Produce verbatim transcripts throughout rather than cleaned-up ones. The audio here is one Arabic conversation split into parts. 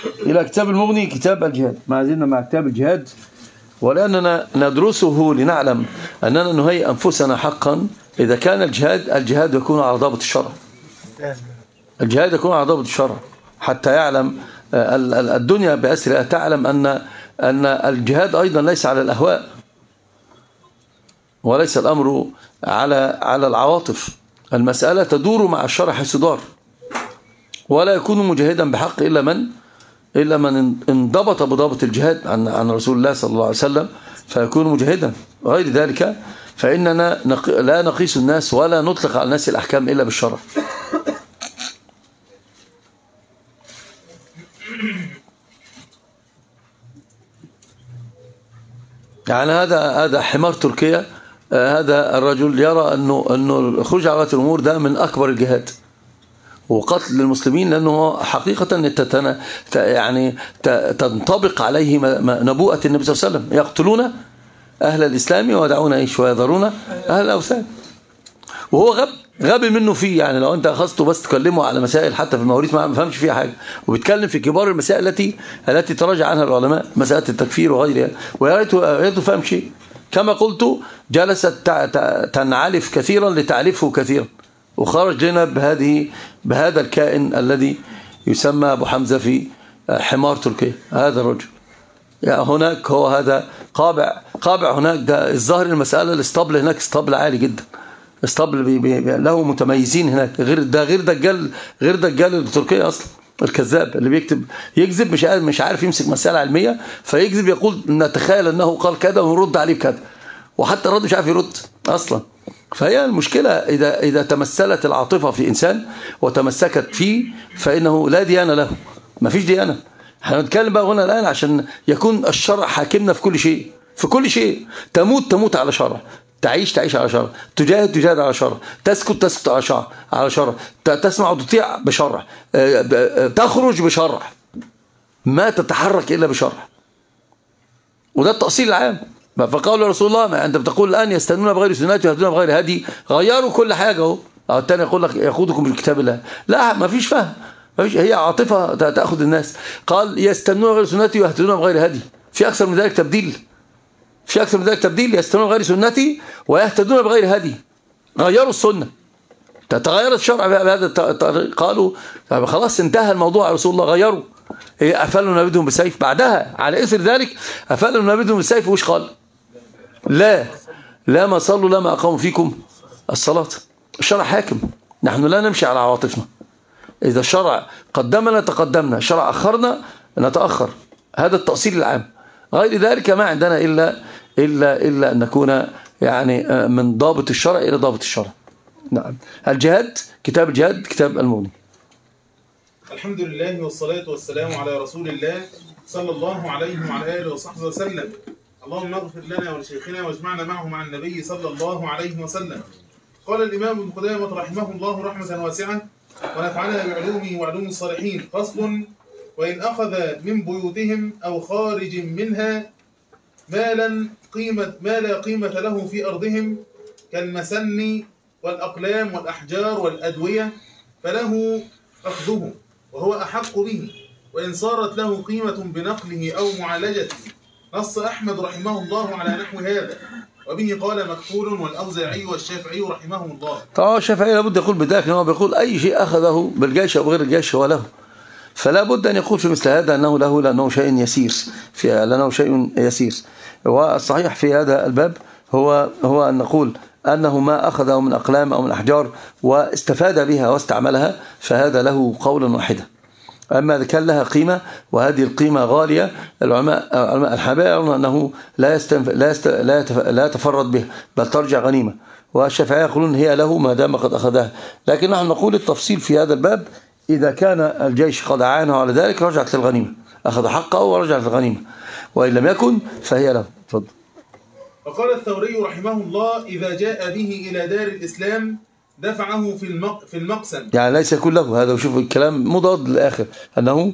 إلى كتاب المغني، كتاب الجهاد. ما زلنا مع كتاب الجهاد، ولأننا ندرسه لنعلم أننا نهيئ أنفسنا حقا. إذا كان الجهاد الجهاد يكون على ضابط الشرع، الجهاد يكون على ضابط الشرع، حتى يعلم الدنيا بأسرها، تعلم أن أن الجهاد أيضا ليس على الأهواء، وليس الأمر على على العواطف. المسألة تدور مع الشرع حيث دار، ولا يكون مجاهدا بحق إلا من إلا من انضبط بضابط الجهاد عن عن رسول الله صلى الله عليه وسلم، فيكون مجاهدا. غير ذلك فإننا لا نقيس الناس ولا نطلق على الناس الأحكام إلا بالشرع. يعني هذا هذا حمار تركيا، هذا الرجل يرى أنه أنه الخروج على الأمور ده من أكبر الجهاد وقتل المسلمين، لأنه حقيقة تتنا يعني تنطبق عليه نبوءة النبي صلى الله عليه وسلم: يقتلون أهل الإسلام ويدعون إيش ويذرون أهل الأوثان. وهو غب غبي منه فيه. يعني لو أنت أخذته بس تكلمه على مسائل حتى في المواريث ما فهمش فيها حاجة، وبيتكلم في كبار المسائل التي التي تراجع عنها العلماء، مسألة التكفير وغيرها، ويا ريته فهم شيء. كما قلت جلست تنعلف كثيرا لتعلفه كثيرا، وخرج لنا بهذه بهذا الكائن الذي يسمى أبو حمزة في حمار تركيا. هذا الرجل يعني هناك هو هذا قابع قابع هناك. ده الظاهر المسألة الاسطبل هناك اسطبل عالي جدا، اسطبل بي بي له متميزين هناك، غير ده غير دجال غير دجال تركيا اصلا، الكذاب اللي بيكتب يكذب، مش عارف مش عارف يمسك مسألة علمية فيكذب، يقول نتخيل انه قال كذا ونرد عليه بكذا، وحتى الرد مش عارف يرد اصلا. فهي المشكلة إذا إذا تمثلت العاطفة في إنسان وتمسكت فيه فإنه لا ديانة له، ما فيش ديانة. هنتكلم بقى هنا الآن عشان يكون الشرع حاكمنا في كل شيء، في كل شيء. تموت تموت على شرع، تعيش تعيش على شرع، تجاهد تجاهد على شرع، تسكت تسكت على شرع على شرع، تسمع وتطيع بشرع، تخرج بشرع، ما تتحرك إلا بشرع. وده التأصيل العام. فقال رسول الله: ما انت بتقول الآن يستنون بغير سنتي ويهدون بغير هدي، غيروا كل حاجة اهو. أو الثاني يقول لك يأخذكم بالكتاب الله. لا، ما فيش فهم، ما فيش، هي عاطفة تأخذ الناس. قال يستنون بغير سنتي ويهدون بغير هدي، في أكثر من ذلك تبديل، في أكثر من ذلك تبديل. يستنون بغير سنتي ويهتدون بغير هدي، غيروا السنة، تتغير الشرع بهذا الطريق. قالوا خلاص انتهى الموضوع يا رسول الله، غيروا. أفلوا نبيدهم بالسيف بعدها، على إثر ذلك أفلوا نبيدهم بالسيف. وش قال؟ لا لا ما صلوا لا ما أقاموا فيكم الصلاة. الشرع حاكم، نحن لا نمشي على عواطفنا. إذا الشرع قدمنا تقدمنا، الشرع أخرنا نتأخر. هذا التأصيل العام. غير ذلك ما عندنا إلا إلا إلا أن نكون يعني من ضابط الشرع إلى ضابط الشرع. نعم. الجهاد، كتاب الجهاد، كتاب المغني. الحمد لله والصلاة والسلام على رسول الله صلى الله عليه وعلى آله وصحبه وسلم. اللهم اغفر لنا ولشيخنا واجمعنا معه مع النبي صلى الله عليه وسلم. قال الإمام ابن قدامة رحمه الله رحمة واسعة: ونفعنا بعلومه وعلوم الصالحين. فصل: وإن أخذ من بيوتهم أو خارج منها مالا قيمة ما لا قيمة له في أرضهم كالمسن والأقلام والأحجار والأدوية فله أخذه وهو أحق به، وإن صارت له قيمة بنقله أو معالجته. نص أحمد رحمه الله على نحو هذا، وبه قال مكحول والأوزاعي والشافعي رحمهم الله. طبعا الشافعي لابد يقول بذلك، هو بيقول أي شيء أخذه بالجيش أو غير الجيش هو له، فلا بد أن يقول في مثل هذا أنه له، لأنه شيء يسير في لأنه شيء يسير. والصحيح في هذا الباب هو هو أن نقول أنه ما أخذه من أقلام أو من أحجار واستفاد بها واستعملها فهذا له قولا واحدا. أما إذا كان لها قيمة وهذه القيمة غالية، العلماء العلماء الحنابلة يرون أنه لا يستنف... لا, يست... لا, يتف... لا يتفرد به بل ترجع غنيمة، والشافعية يقولون هي له ما دام قد أخذها. لكن نحن نقول التفصيل في هذا الباب: إذا كان الجيش قد أعانه على ذلك رجعت للغنيمة، أخذ حقه ورجعت للغنيمة، وإن لم يكن فهي له. تفضل. وقال الثوري رحمه الله: إذا جاء به إلى دار الإسلام دفعه في المق... في المقسم. يعني ليس يكون له، هذا وشوف الكلام مضاد للآخر، أنه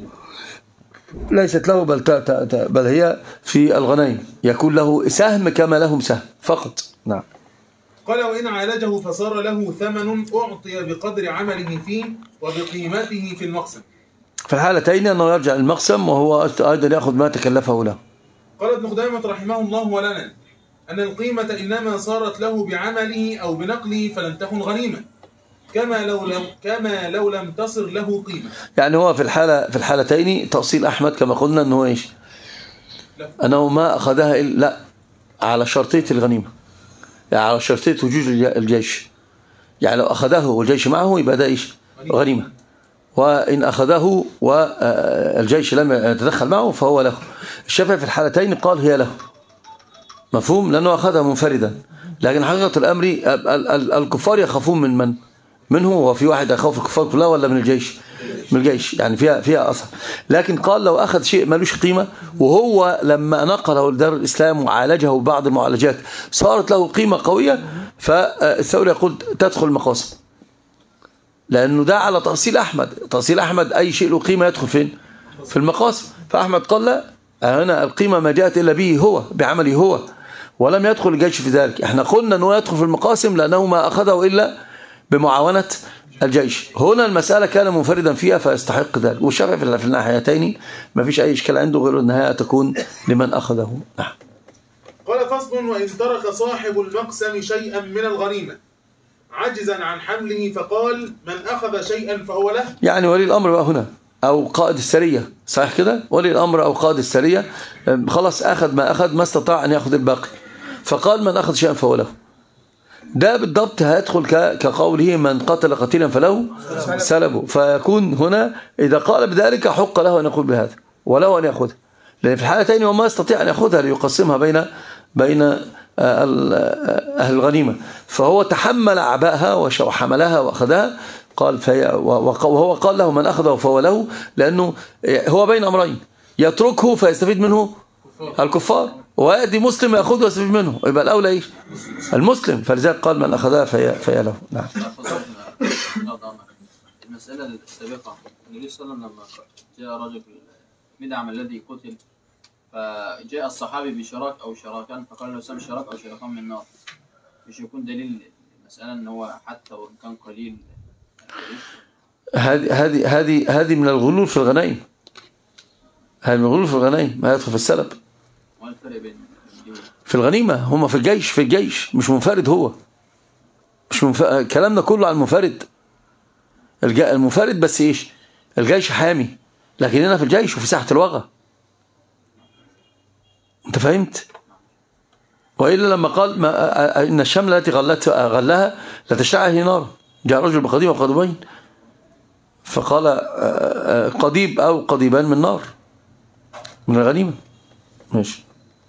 ليست له بل, ت... ت... بل هي في الغنائم، يكون له سهم كما لهم سهم فقط. نعم. قال: وإن عالجه فصار له ثمن أعطي بقدر عمله فيه وبقيمته في المقسم. في الحالتين أنه يرجع المقسم وهو أيضا يأخذ ما تكلفه له. قال ابن قدامة رحمه الله ولنا أن القيمة إنما صارت له بعمله أو بنقله فلم تكن غنيمة، كما لو لم كما لو لم تصر له قيمة. يعني هو في الحالة في الحالتين تأصيل أحمد كما قلنا أنه إيش؟ لا. أنه ما أخذها إلا لا على شرطية الغنيمة، يعني على شرطية وجود الجيش. يعني لو أخذه والجيش معه يبقى ده إيش؟ غنيمة. وإن أخذه والجيش لم يتدخل معه فهو له. الشافعي في الحالتين قال هي له، مفهوم، لأنه أخذها منفردا. لكن حقيقة الأمر الكفار يخافون من من منه، وفي واحد يخاف الكفار كلها ولا من الجيش؟ من الجيش، يعني فيها فيها أثر. لكن قال لو أخذ شيء مالوش قيمة وهو لما نقله لدار الإسلام وعالجه بعض المعالجات صارت له قيمة قوية، فالثوري يقول تدخل المقاصد، لأنه ده على تأصيل أحمد. تأصيل أحمد أي شيء له قيمة يدخل فين؟ في المقاصد. فأحمد قال لا، هنا القيمة ما جاءت إلا به هو، بعمله هو، ولم يدخل الجيش في ذلك. احنا قلنا أنه يدخل في المقاسم لأنه ما أخذه إلا بمعاونة الجيش. هنا المسألة كان منفردا فيها فيستحق ذلك. والشافعي في الناحيتين ما فيش أي إشكال عنده غير أنها تكون لمن أخذه. نعم. قال فصل: وإن ترك صاحب المقسم شيئا من الغنيمة عجزا عن حمله فقال من أخذ شيئا فهو له. يعني ولي الأمر بقى هنا أو قائد السرية، صحيح كده؟ ولي الأمر أو قائد السرية خلاص أخذ ما أخذ، ما استطاع أن يأخذ الباقي، فقال من أخذ شيئا فهو له. ده بالضبط هيدخل كقوله من قتل قتيلا فله سلبه. فيكون هنا إذا قال بذلك حق له أن يقول بهذا وله أن يأخذها، لأن في الحالتين وما يستطيع أن يأخذها ليقسمها بين بين أهل الغنيمة، فهو تحمل عباءها وحملها وأخذها. قال وهو قال له من أخذه فهو له، لأنه هو بين أمرين، يتركه فيستفيد منه الكفار، ويأتي مسلم يأخذه ويستفيد منه، يبقى الأولى إيش؟ المسلم. فلذلك قال من أخذها فهي, فهي له. نعم. المسألة السابقة النبي صلى الله عليه وسلم لما جاء رجل مدعم الذي قتل، فجاء الصحابي بشراك أو شراكان فقال له سم شراك أو شراكان من النار، مش يكون دليل المسألة أن هو حتى وإن كان قليل؟ هذه هذه هذه هذه من الغلول في الغنائم. هذه من الغلول في الغنائم، ما يدخل في السلب. ما الفرق بين في الغنيمة؟ هم في الجيش، في الجيش مش منفرد، هو مش منف... كلامنا كله عن المنفرد. الج... المنفرد بس ايش؟ الجيش حامي، لكن هنا في الجيش وفي ساحة الوغى. انت فهمت؟ وإلا لما قال ما... إن الشملة التي غلت غلها لا تشتعل نار، جاء رجل بقضيب وقضيبين فقال قضيب أو قضيبان من نار من الغنيمة. ماشي.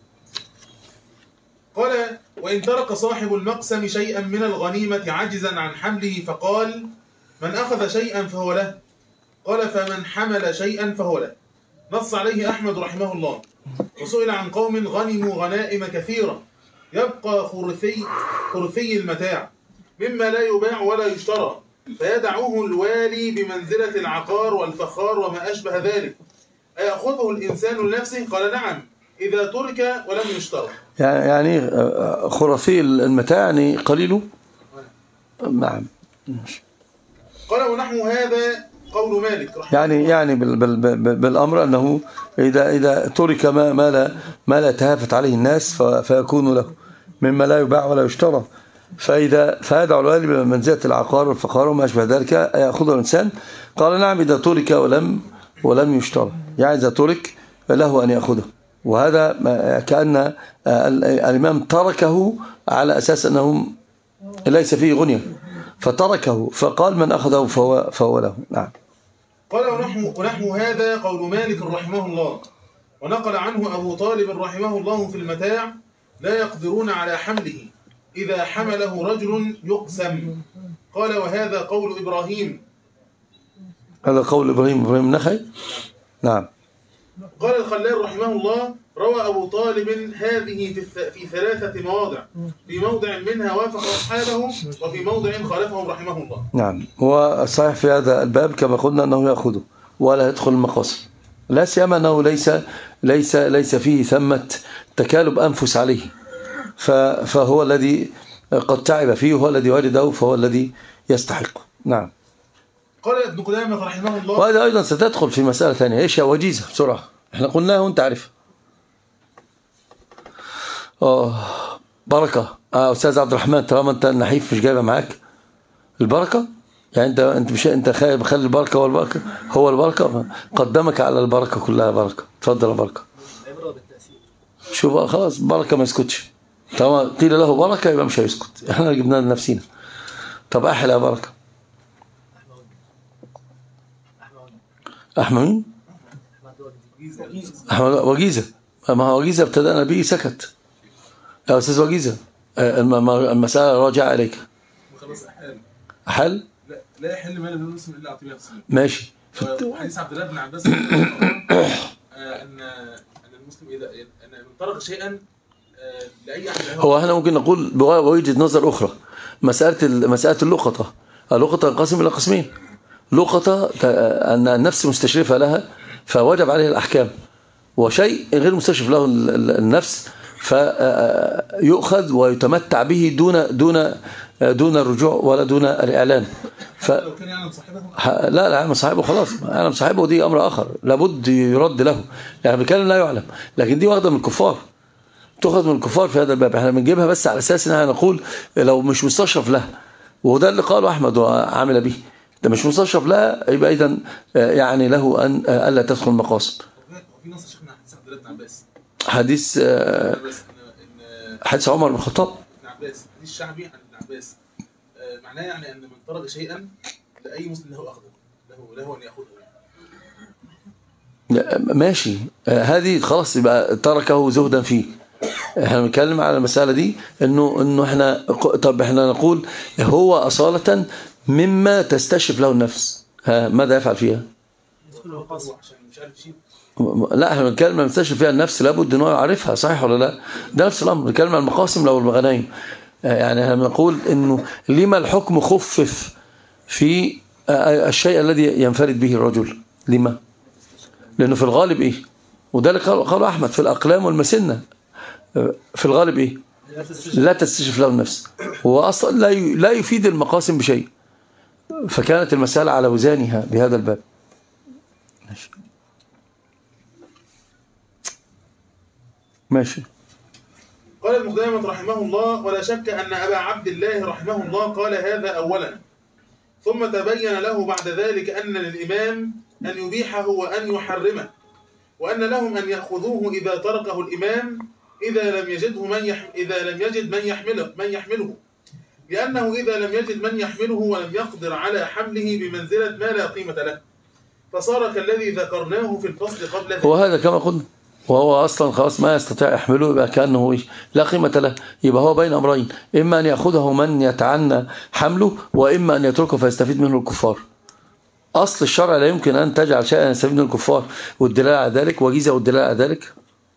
قال وإن ترك صاحب المقسم شيئا من الغنيمة عاجزا عن حمله فقال من أخذ شيئا فهو له. قال فمن حمل شيئا فهو له. نص عليه أحمد رحمه الله. وسئل عن قوم غنموا غنائم كثيرة يبقى خرثي, خرثي المتاع مما لا يباع ولا يشترى فيدعوه الوالي بمنزلة العقار والفخار وما أشبه ذلك، أيأخذه الإنسان لنفسه؟ قال نعم إذا ترك ولم يشترى. يعني خرثي المتاع يعني قليله. نعم. قال ونحو هذا قول مالك رحمه يعني الله. يعني بال بال بالأمر أنه إذا إذا ترك ما ما لا ما لا تهافت عليه الناس فيكون له مما لا يباع ولا يشترى، فإذا فيدعو الوالي بمنزلة العقار والفخار وما أشبه ذلك يأخذه الإنسان. قال نعم إذا ترك ولم ولم يشترى، يعني إذا ترك له أن يأخذه. وهذا كأن الإمام تركه على أساس أنه ليس فيه غنية فتركه، فقال من أخذه فهو, فهو له. نعم. قال ونحو, ونحو هذا قول مالك رحمه الله. ونقل عنه أبو طالب رحمه الله في المتاع لا يقدرون على حمله إذا حمله رجل يقسم. قال وهذا قول إبراهيم. هذا قول إبراهيم إبراهيم النخعي. نعم. قال الخلال رحمه الله روى أبو طالب هذه في ثلاثة مواضع، في موضع منها وافق أصحابه وفي موضع خالفهم رحمه الله. نعم. والصحيح في هذا الباب كما قلنا أنه يأخذه ولا يدخل المقاصد، لا سيما أنه ليس ليس ليس فيه ثمة تكالب أنفس عليه، فهو الذي قد تعب فيه وهو الذي ولده فهو الذي يستحق. نعم. قال ابن قدامة رحمه الله. وهذا أيضا ستدخل في مسألة ثانية. إيش يا وجيزة بسرعة احنا قلناها وانت عارف. اه بركة اه أستاذ عبد الرحمن، طالما انت النحيف مش جايبة معاك البركة، يعني انت انت مش انت خايف خلي البركة هو البركة هو البركة قدمك على البركة كلها بركة. اتفضل يا بركة. شوف خلاص بركة ما يسكتش، طالما قيل له بركة يبقى مش هيسكت، احنا جبناها لنفسينا. طب أحلى يا بركة. أحمد مين؟ أحمد وجيزة. ما هو وجيزة ابتدأنا به سكت يا أستاذ وجيزة. المسألة راجعة إليك. خلاص أحل. أحل؟ لا لا يحل مال المسلم إلا عطية مسلم. ماشي. حديث عبد الله بن عباس أن أن المسلم إذا أن من طرق شيئا لأي أحد. هو احنا ممكن نقول بوجهة نظر أخرى مسألة مسألة اللقطة. اللقطة تنقسم إلى قسمين. لقطة أن النفس مستشرفة لها فوجب عليه الأحكام، وشيء غير مستشرف له النفس فيؤخذ ويتمتع به دون دون دون الرجوع ولا دون الإعلان. ف... لو كان يعلم صاحبه. لا لا يعلم صاحبه خلاص، يعلم صاحبه دي أمر آخر لابد يرد له، يعني بكلام لا يعلم، لكن دي واخدة من الكفار، تأخذ من الكفار في هذا الباب. احنا بنجيبها بس على أساس انها نقول لو مش مستشرف لها، وده اللي قاله أحمد وعمل به، ده مش مستشرف لها يبقى إذن يعني له أن ألا تدخل المقاصد. في نص شيخنا حديث عبد الله بن عباس. حديث حديث عمر بن الخطاب. ابن عباس، حديث الشعبي عن ابن عباس. معناه يعني أن من ترك شيئا لأي مسلم له أخذه، له له أن يأخذه. ماشي، هذه خلاص يبقى تركه زهدا فيه. احنا بنتكلم على المسألة دي انه انه احنا طب احنا نقول هو أصالة مما تستشرف له النفس، ها ماذا يفعل فيها؟ لا احنا بنتكلم عن مستشرف فيها النفس لابد انه يعرفها، صحيح ولا لا؟ ده نفس الامر. بنتكلم عن المقاسم لو الغنايم، يعني احنا بنقول انه لما الحكم خفف في الشيء الذي ينفرد به الرجل؟ لما؟ لانه في الغالب ايه؟ وده اللي قاله احمد في الاقلام والمسنه، في الغالب ايه؟ لا تستشرف له النفس، هو اصلا لا لا يفيد المقاسم بشيء، فكانت المسألة على وزانها بهذا الباب. ماشي ماشي. قال ابن قدامة رحمه الله: ولا شك أن أبا عبد الله رحمه الله قال هذا أولا، ثم تبين له بعد ذلك أن للإمام أن يبيحه وأن يحرمه، وأن لهم أن يأخذوه إذا تركه الإمام إذا لم يجده من يحم... إذا لم يجد من يحمله من يحمله لأنه إذا لم يجد من يحمله ولم يقدر على حمله بمنزلة ما لا قيمة له، فصار كالذي ذكرناه في الفصل قبل ذلك. وهذا كما قلنا، وهو أصلا خلاص ما يستطيع يحمله، يبقى كأنه لا قيمة له، يبقى هو بين أمرين، إما أن يأخذه من يتعنى حمله، وإما أن يتركه فيستفيد منه الكفار. أصل الشرع لا يمكن أن تجعل شيئا يستفيد منه الكفار، والدلالة على ذلك وجيزة، والدلالة على ذلك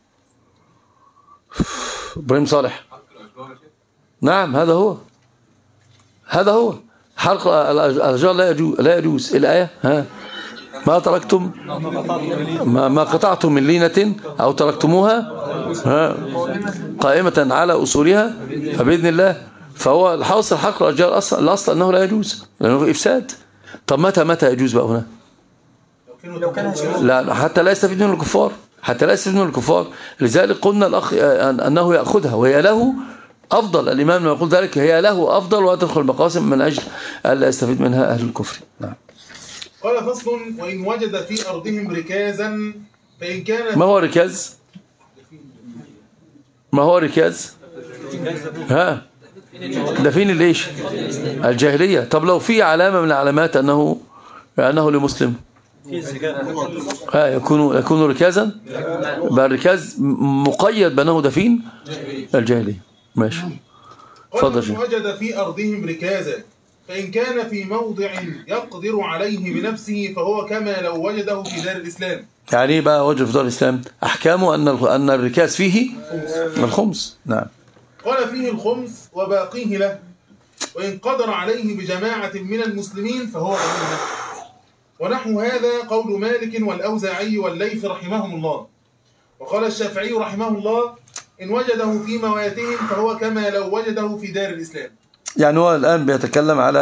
إبراهيم صالح. نعم هذا هو هذا هو حلق الأشجار لا يجوز لا يجوز الآية ها ما تركتم ما, ما قطعتم من لينة أو تركتموها ها قائمة على أصولها فبإذن الله. فهو الحاصل حلق الأشجار أصلا الأصل أنه لا يجوز لأنه إفساد. طب متى متى يجوز بقى هنا؟ لا حتى لا يستفيد منه الكفار، حتى لا يستفيد منه الكفار. لذلك قلنا الأخ أنه يأخذها وهي له أفضل. الإمام لما يقول ذلك هي له أفضل وتدخل المقاسم من أجل ألا يستفيد منها أهل الكفر. نعم. قال فصل: وإن وجد في أرضهم ركازا فإن كان. ما هو ركاز؟ ما هو ركاز؟ ها دفين ليش؟ الجاهلية. طب لو في علامة من علامات أنه أنه لمسلم ها يكون يكون ركازا، بقى الركاز مقيد بأنه دفين الجاهلية. ماشي. قال: وإن وجد في أرضهم ركازا فإن كان في موضع يقدر عليه بنفسه فهو كما لو وجده في دار الإسلام. يعني ايه بقى وجد في دار الإسلام؟ أحكامه أن أن الركاز فيه الخمس. نعم. قال: فيه الخمس وباقيه له، وإن قدر عليه بجماعة من المسلمين فهو غنيمة. ونحو هذا قول مالك والأوزاعي والليث رحمهم الله. وقال الشافعي رحمه الله: إن وجده في مواتهم فهو كما لو وجده في دار الإسلام. يعني هو الآن بيتكلم على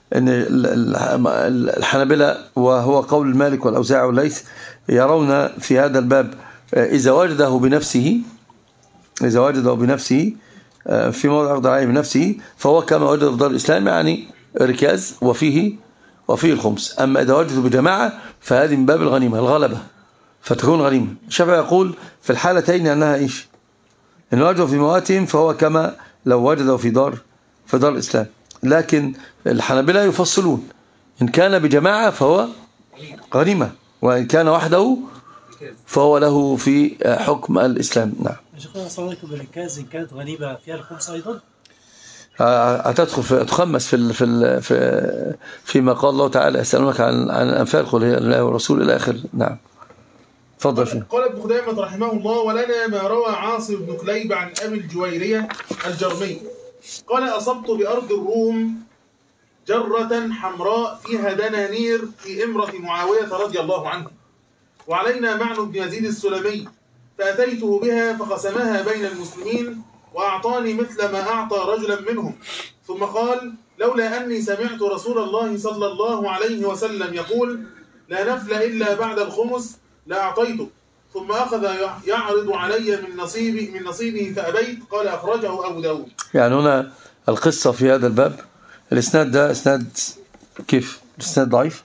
أن الحنابلة وهو قول المالك والأوزاعي والليث يرون في هذا الباب إذا وجده بنفسه إذا وجده بنفسه في موضع يقدر عليه بنفسه فهو كما وجد في دار الإسلام يعني ركاز وفيه وفيه الخمس. أما إذا وجده بجماعة فهذه من باب الغنيمة الغلبة فتكون غنيمة. الشافعي يقول في الحالتين أنها إيش؟ إن وجده في مواتهم فهو كما لو وجده في دار في دار الإسلام. لكن الحنابلة يفصلون إن كان بجماعة فهو غنيمة وإن كان وحده فهو له في حكم الإسلام. نعم. شيخنا صلى الله عليه وسلم الركاز إن كانت غنيمة فيها الخمس أيضا؟ هتدخل في تخمس في في في فيما قال الله تعالى يسألونك عن عن الأنفال قل هي لله والرسول إلى آخر. نعم. تفضل شيخ. قال ابن خدامة رحمه الله: ولنا ما روى عاصم بن كليب عن أبي الجويرية الجرمي قال: أصبت بأرض الروم جرة حمراء فيها دنانير في إمرة معاوية رضي الله عنه، وعلينا معن بن يزيد السلمي، فأتيته بها فقسمها بين المسلمين وأعطاني مثل ما أعطى رجلا منهم، ثم قال: لولا أني سمعت رسول الله صلى الله عليه وسلم يقول: لا نفل إلا بعد الخمس لأعطيته، ثم أخذ يعرض علي من نصيبي من نصيبه فأبيت. قال: أخرجه أبو داود. يعني هنا القصة في هذا الباب الإسناد ده إسناد كيف؟ الإسناد ضعيف؟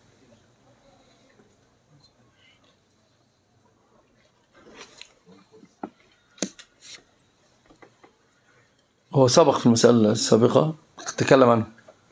هو سبق في المسألة السابقة تكلم عنه.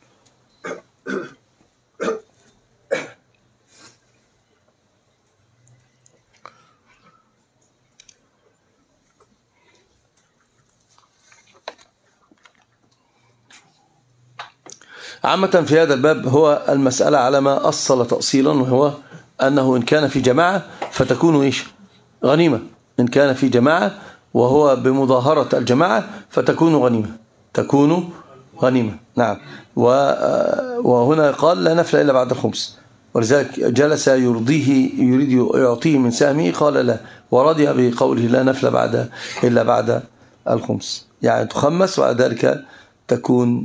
عامة في هذا الباب هو المسألة على ما أصل تأصيلا، وهو أنه إن كان في جماعة فتكون إيش؟ غنيمة. إن كان في جماعة وهو بمظاهرة الجماعة فتكون غنيمة تكون غنيمة. نعم. وهنا قال: لا نفل إلا بعد الخمس، ولذلك جلس يرضيه يريد يعطيه من سهمه قال لا، ورضي بقوله لا نفل بعد إلا بعد الخمس، يعني تخمس وبعد ذلك تكون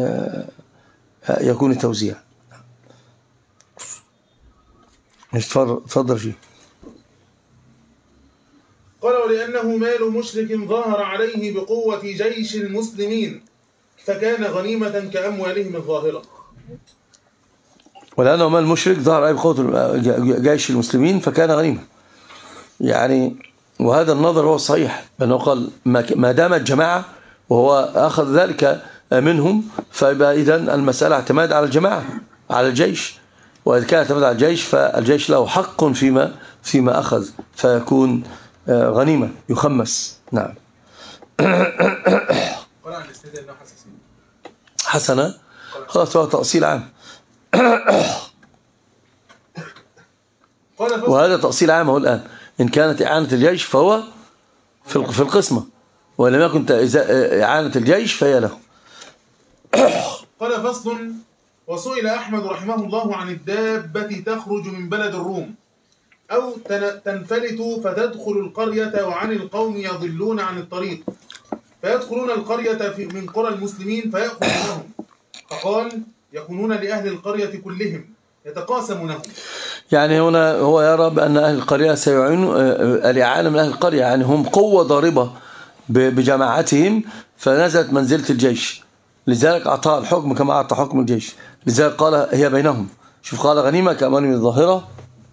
يكون التوزيع. تفضل فيه. قال: ولأنه مال مشرك ظهر عليه بقوة جيش المسلمين فكان غنيمة كأموالهم الظاهرة. ولأنه مال مشرك ظهر عليه بقوة جيش المسلمين فكان غنيمة، يعني وهذا النظر هو الصحيح، لأنه قال ما دامت جماعة وهو أخذ ذلك منهم فيبقى إذن المسألة اعتماد على الجماعة على الجيش، وإذا كان اعتماد على الجيش فالجيش له حق فيما فيما أخذ فيكون غنيمة يخمس. نعم. حسنا خلاص هو تأصيل عام. وهذا تأصيل عام هو الآن إن كانت إعانة الجيش فهو في القسمة، ولم يكن إعانة الجيش فهي له. قال: فصل. وسئل أحمد رحمه الله عن الدابة تخرج من بلد الروم أو تنفلت فتدخل القرية وعن القوم يضلون عن الطريق فيدخلون القرية من قرى المسلمين فيأخذونهم، فقال: يكونون لأهل القرية كلهم يتقاسمونهم. يعني هنا هو يرى بأن أهل القرية سيعينوا الإعانة من أهل القرية، يعني هم قوة ضاربة بجماعتهم فنزلت منزلة الجيش، لذلك أعطى الحكم كما أعطى حكم الجيش، لذلك قال هي بينهم. شوف قال غنيمة كأموالهم الظاهرة.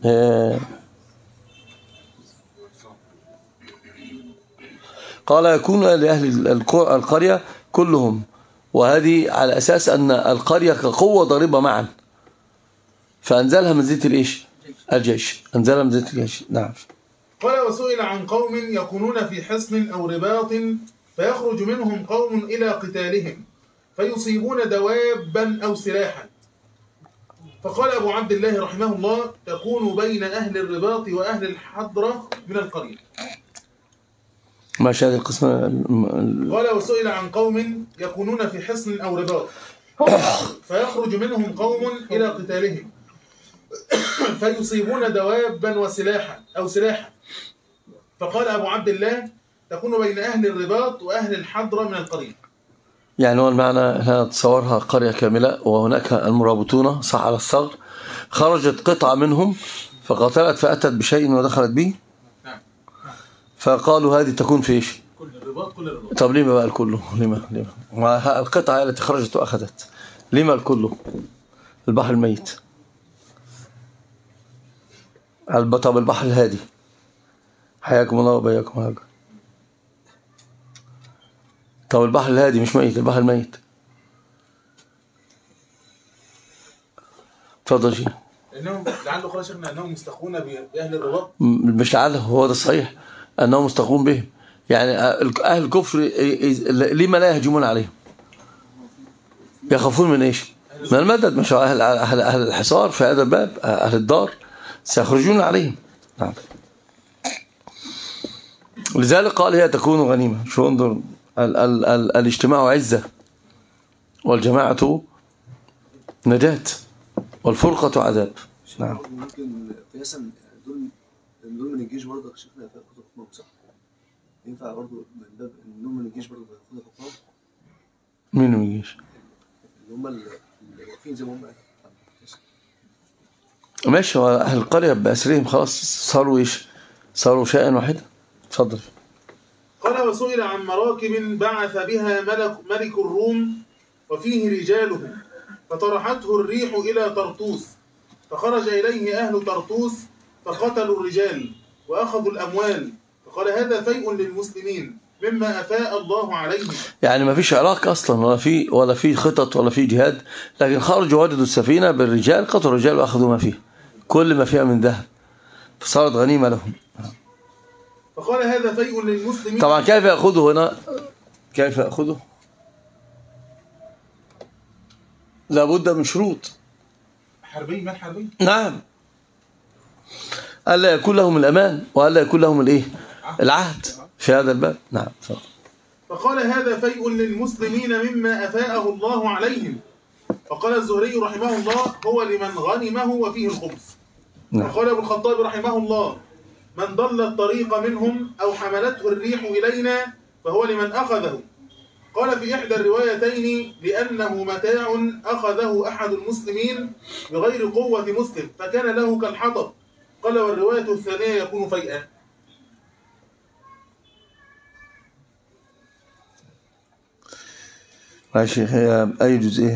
قال يكون لأهل القرية كلهم، وهذه على أساس أن القرية كقوة ضاربة معا فأنزلها منزلة الإيش؟ الجيش، أنزلها منزلة الجيش. نعم. قال: وسئل عن قوم يكونون في حصن أو رباط فيخرج منهم قوم إلى قتالهم فيصيبون دوابا أو سلاحا، فقال أبو عبد الله رحمه الله: تكون بين أهل الرباط وأهل الحضرة من القرية. ما شاهد القسم. قال: وسئل عن قوم يكونون في حصن أو رباط فيخرج منهم قوم إلى قتالهم فيصيبون دوابا وسلاحا أو سلاحا، فقال أبو عبد الله: تكون بين أهل الرباط وأهل الحضرة من القرية. يعني هو المعنى هنا تصورها قرية كاملة وهناك المرابطون صح على الثغر، خرجت قطعة منهم فقاتلت فأتت بشيء ودخلت به، فقالوا هذه تكون في ايش؟ كل الرباط كل الرباط. طب ليه ما بقى الكله؟ لما لما القطعة التي خرجت وأخذت لما الكله؟ البحر الميت. طب البحر الهادي حياكم الله وبياكم هاجر. طب البحر الهادي مش ميت، البحر الميت. اتفضل شيء. لانهم لعله قال شيخنا انهم مستخون باهل الرباط. مش لعله، هو ده صحيح انهم مستخون بهم. يعني اهل الكفر لما لا يهجمون عليهم؟ يخافون من ايش؟ من المدد. مش اهل اهل اهل الحصار في هذا الباب، اهل الدار سيخرجون عليهم. نعم. لذلك قال هي تكون غنيمة. شو انظر ال ال ال الاجتماع عزة والجماعة نجاة والفرقة عذاب. نعم. ممكن قياسا دول دول من الجيش برضه يا شيخنا ياخدوا حكمهم صح؟ ينفع برضه من باب ان هم من الجيش برضه ياخدوا حكمهم؟ مين من الجيش؟ اللي هم اللي واقفين زي ما هم. ماشي. هو اهل القرية بأسرهم خلاص صاروا ايش؟ صاروا شيئا واحدا. اتفضل. قال وسئل عن مراكب بعث بها ملك ملك الروم وفيه رجاله فطرحته الريح إلى طرطوس فخرج إليه أهل طرطوس فقتلوا الرجال وأخذوا الأموال فقال هذا فيء للمسلمين مما أفاء الله عليهم. يعني ما فيش عراق أصلا ولا في ولا في خطط ولا في جهاد، لكن خرجوا وجدوا السفينة بالرجال قتلوا الرجال وأخذوا ما فيه كل ما فيها من ذهب فصارت غنيمة لهم. فقال هذا فيء للمسلمين. طبعا كيف يأخذه هنا؟ كيف يأخذه؟ لابد من شروط حربي. ما حربي؟ نعم. ألا يكون لهم الأمان وألا يكون لهم الإيه؟ العهد في هذا الباب. نعم. فقال هذا فيء للمسلمين مما أفاءه الله عليهم. فقال الزهري رحمه الله هو لمن غنمه وفيه الخمس. نعم. وقال ابو الخطاب رحمه الله من ضل الطريق منهم أو حملته الريح إلينا فهو لمن أخذه. قال في إحدى الروايتين لأنه متاع أخذه أحد المسلمين بغير قوة مسلم فكان له كالحطب. قال والرواية الثانية يكون فيئا. ماشي. هي أي جزئية؟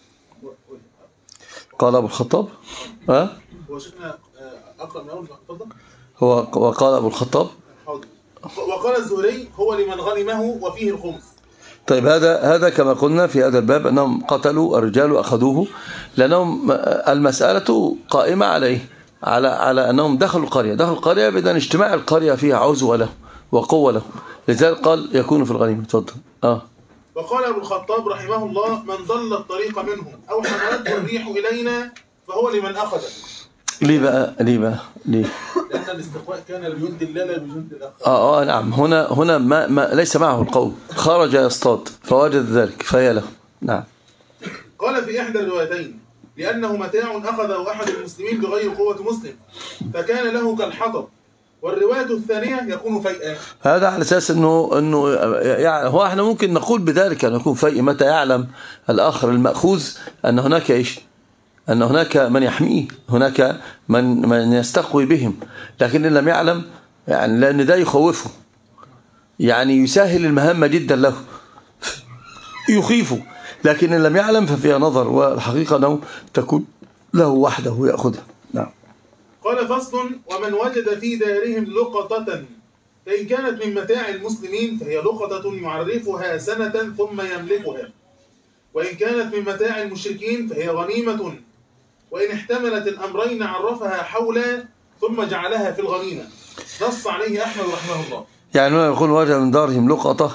قال أبو الخطاب ها؟ هو شيخنا أقرأ من أول تفضل. هو وقال أبو الخطاب وقال الزهري هو لمن غنمه وفيه الخمس. طيب هذا هذا كما قلنا في هذا الباب أنهم قتلوا الرجال وأخذوه لأنهم المسألة قائمة عليه على على أنهم دخلوا القرية دخلوا القرية بدأ اجتماع القرية فيها عزوة له وقوة له، لذلك قال يكون في الغنيمة. تفضل. اه وقال ابو الخطاب رحمه الله من ضل الطريق منهم أو حملته الريح إلينا فهو لمن أخذه. ليه بقى ليه بقى ليه؟ لأن الاستقواء كان بجند الله لا بجند الآخر. اه اه نعم. هنا هنا ما, ما ليس معه القوم، خرج يصطاد فوجد ذلك فهي له. نعم. قال في إحدى الروايتين لأنه متاع أخذه أحد المسلمين بغير قوة مسلم فكان له كالحطب. والرواية الثانية يكون فيئا. هذا على أساس أنه أنه يعني هو احنا ممكن نقول بذلك أن يكون فيء متى يعلم الآخر المأخوذ أن هناك إيش؟ أن هناك من يحميه، هناك من من يستقوي بهم، لكن إن لم يعلم يعني لأن ده يخوفه، يعني يسهل المهمة جدا له يخيفه، لكن إن لم يعلم ففيها نظر والحقيقة أنه تكون له وحده يأخذها. نعم. قال فصل ومن وجد في دارهم لقطة فإن كانت من متاع المسلمين فهي لقطة يعرفها سنة ثم يملكها، وإن كانت من متاع المشركين فهي غنيمة، وإن احتملت الأمرين عرفها حولا ثم جعلها في الغنيمة. نص عليه أحمد رحمه الله. يعني يقول وجد من دارهم لقطة،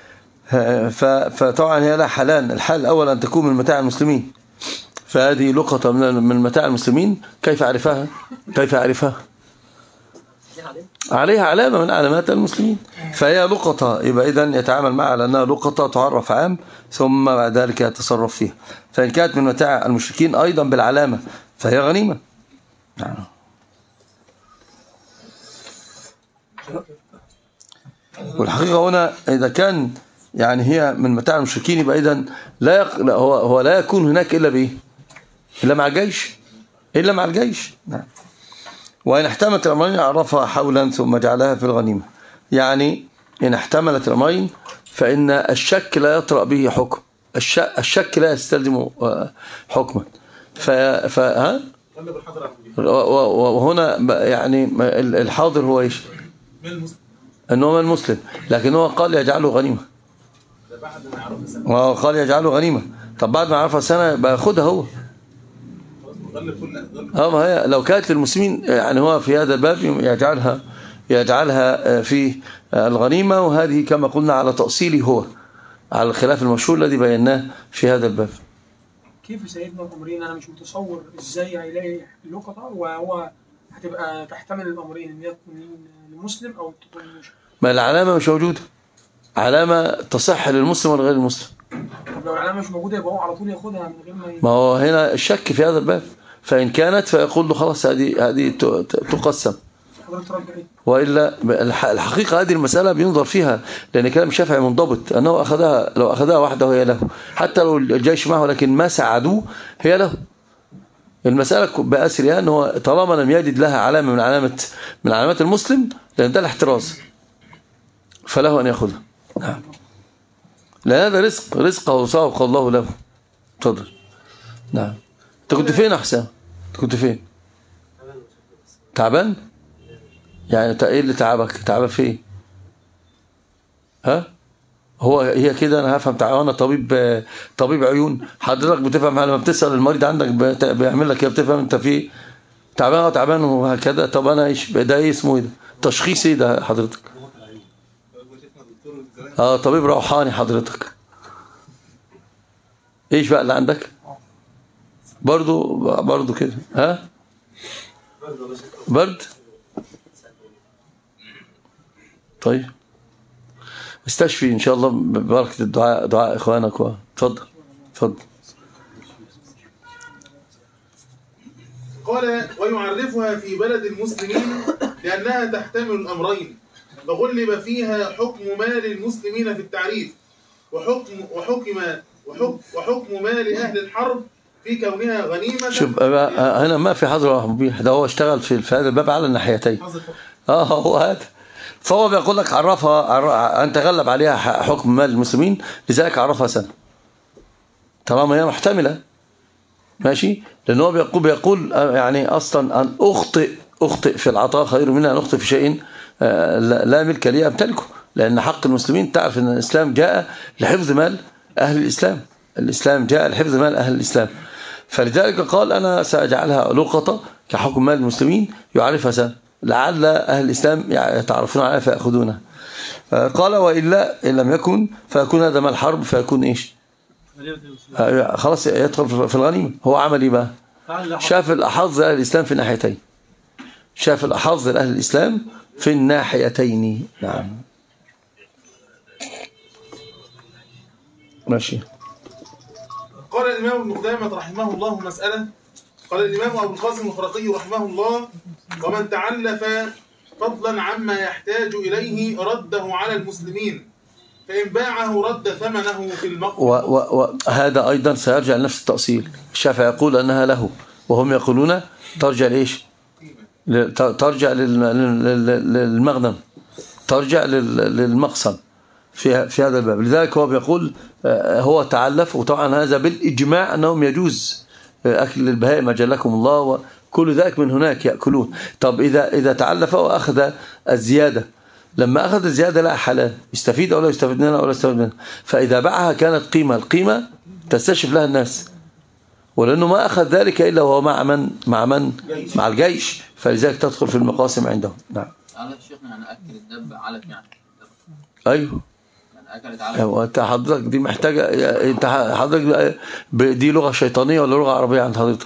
فطبعا هي لها حالان. الحال الأول أن تكون من متاع المسلمين، فهذه لقطة من متاع المسلمين. كيف أعرفها؟ كيف أعرفها؟ عليها علامة من علامات المسلمين، فهي لقطة، يبقى إذن يتعامل معها على أنها لقطة تعرف عام ثم بعد ذلك يتصرف فيها. فإن كانت من متاع المشركين أيضا بالعلامة فهي غنيمة. نعم. والحقيقة هنا إذا كان يعني هي من متاع المشركين، يبقى إذن لا يق... هو هو لا يكون هناك إلا بإيه؟ إلا مع الجيش، إلا مع الجيش. نعم. وإن احتملت الأمرين عرفها حولا ثم جعلها في الغنيمة. يعني إن احتملت الأمرين فإن الشك لا يطرأ به حكم، الشك, الشك لا يستلزم حكما. ف... ف... ها؟ وهنا يعني الحاضر هو إيش؟ أنه من المسلم، لكن هو قال يجعله غنيمة. وهو قال يجعله غنيمة. طب بعد ما عرفها سنة بأخدها هو. اه ما هي لو كانت للمسلمين يعني هو في هذا الباب يجعلها يجعلها في الغنيمة، وهذه كما قلنا على تأصيله هو، على الخلاف المشهور الذي بيناه في هذا الباب. كيف سيدنا الأمرين؟ أنا مش متصور إزاي هيلاقي اللقطة وهو هتبقى تحتمل الأمرين إن يكون للمسلم أو تكون للمشرك. ما العلامة مش موجودة، علامة تصح للمسلم والغير المسلم. طب لو العلامة مش موجودة يبقى هو على طول ياخدها من غير ما ي... ما هو هنا الشك في هذا الباب، فإن كانت فيقول له خلاص هذه هذه تقسم، وإلا الحقيقة هذه المسألة بينظر فيها، لأن كلام الشافعي منضبط أنه أخذها، لو أخذها وحده هي له، حتى لو الجيش معه لكن ما ساعدوه هي له. المسألة بأسرها أنه طالما لم يجد لها علامة من علامة من علامات المسلم، لأن ده الاحتراز، فله أن يأخذها. نعم. لأن هذا رزق، رزقه وساق الله له. تفضل. نعم. أنت كنت فين أحسن؟ أنت كنت فين؟ تعبان؟ يعني أنت إيه اللي تعبك؟ تعبان فين؟ ها؟ هو هي كده أنا هفهم. تعبان طبيب طبيب عيون، حضرتك بتفهم لما بتسأل المريض عندك بيعمل لك إيه؟ بتفهم أنت في تعبان أو تعبان وهكذا. طب أنا إيش ده؟ إيه اسمه إيه ده؟ تشخيص إيه ده حضرتك؟ اه طبيب روحاني حضرتك. ايش بقى اللي عندك؟ برضو برضو كده. ها برد. طيب استشفي ان شاء الله ببركة الدعاء، دعاء اخوانك. اتفضل اتفضل. قال ويعرفها في بلد المسلمين لأنها تحتمل الأمرين، فغلب فيها حكم مال المسلمين في التعريف، وحكم وحكم وحكم, وحكم مال أهل الحرب في كونها غنيمة. شوف هنا ما في حظر مبيح، ده هو اشتغل في هذا الباب على الناحيتين. اه هو هذا، فهو بيقول لك عرفها، أنت غلب عليها حكم مال المسلمين لذلك عرفها سنة طالما هي محتملة. ماشي. لأنه هو بيقول, بيقول يعني أصلا أن أخطئ أخطئ في العطاء خير من أن أخطئ في شيء لا ملك لي أمتلكه، لأن حق المسلمين تعرف أن الإسلام جاء لحفظ مال أهل الإسلام، الإسلام جاء لحفظ مال أهل الإسلام، فلذلك قال أنا سأجعلها لقطة كحكم مال المسلمين يعرفها سنة لعل أهل الإسلام يتعرفون عليها فيأخذونها. قال وإلا إن لم يكن فيكون هذا مال حرب، فيكون إيش؟ خلاص يدخل في الغنيمة. هو عمل إيه بقى؟ شاف الأحظ أهل الإسلام في الناحيتين، شاف الأحظ لأهل الإسلام في الناحيتين. نعم ماشي. قال الإمام ابن قدامة رحمه الله مسألة، قال الإمام أبو القاسم الخرقي رحمه الله ومن تعلف فضلا عما يحتاج إليه رده على المسلمين، فإن باعه رد ثمنه في المقبض. وهذا أيضا سيرجع لنفس التأصيل. الشافعي يقول أنها له، وهم يقولون ترجع لإيش؟ ترجع للمغنم، ترجع للمقسم في في هذا الباب. لذلك هو بيقول هو تعلف، وطبعا هذا بالإجماع أنهم يجوز أكل البهائم أجلكم الله، وكل ذلك من هناك يأكلون. طب إذا إذا تعلف وأخذ الزيادة، لما أخذ الزيادة لا حلال، يستفيد أو لا يستفيد منها أو لا يستفيد منها، فإذا باعها كانت قيمة، القيمة تستشف لها الناس، ولأنه ما أخذ ذلك إلا وهو مع من مع من مع الجيش، فلذلك تدخل في المقاسم عندهم. نعم. على شيخنا يعني أكل الدب علف يعني. أيوه. يعني أكلت علف. أنت حضرتك دي محتاجة، أنت حضرتك دي لغة شيطانية ولا لغة عربية عند حضرتك؟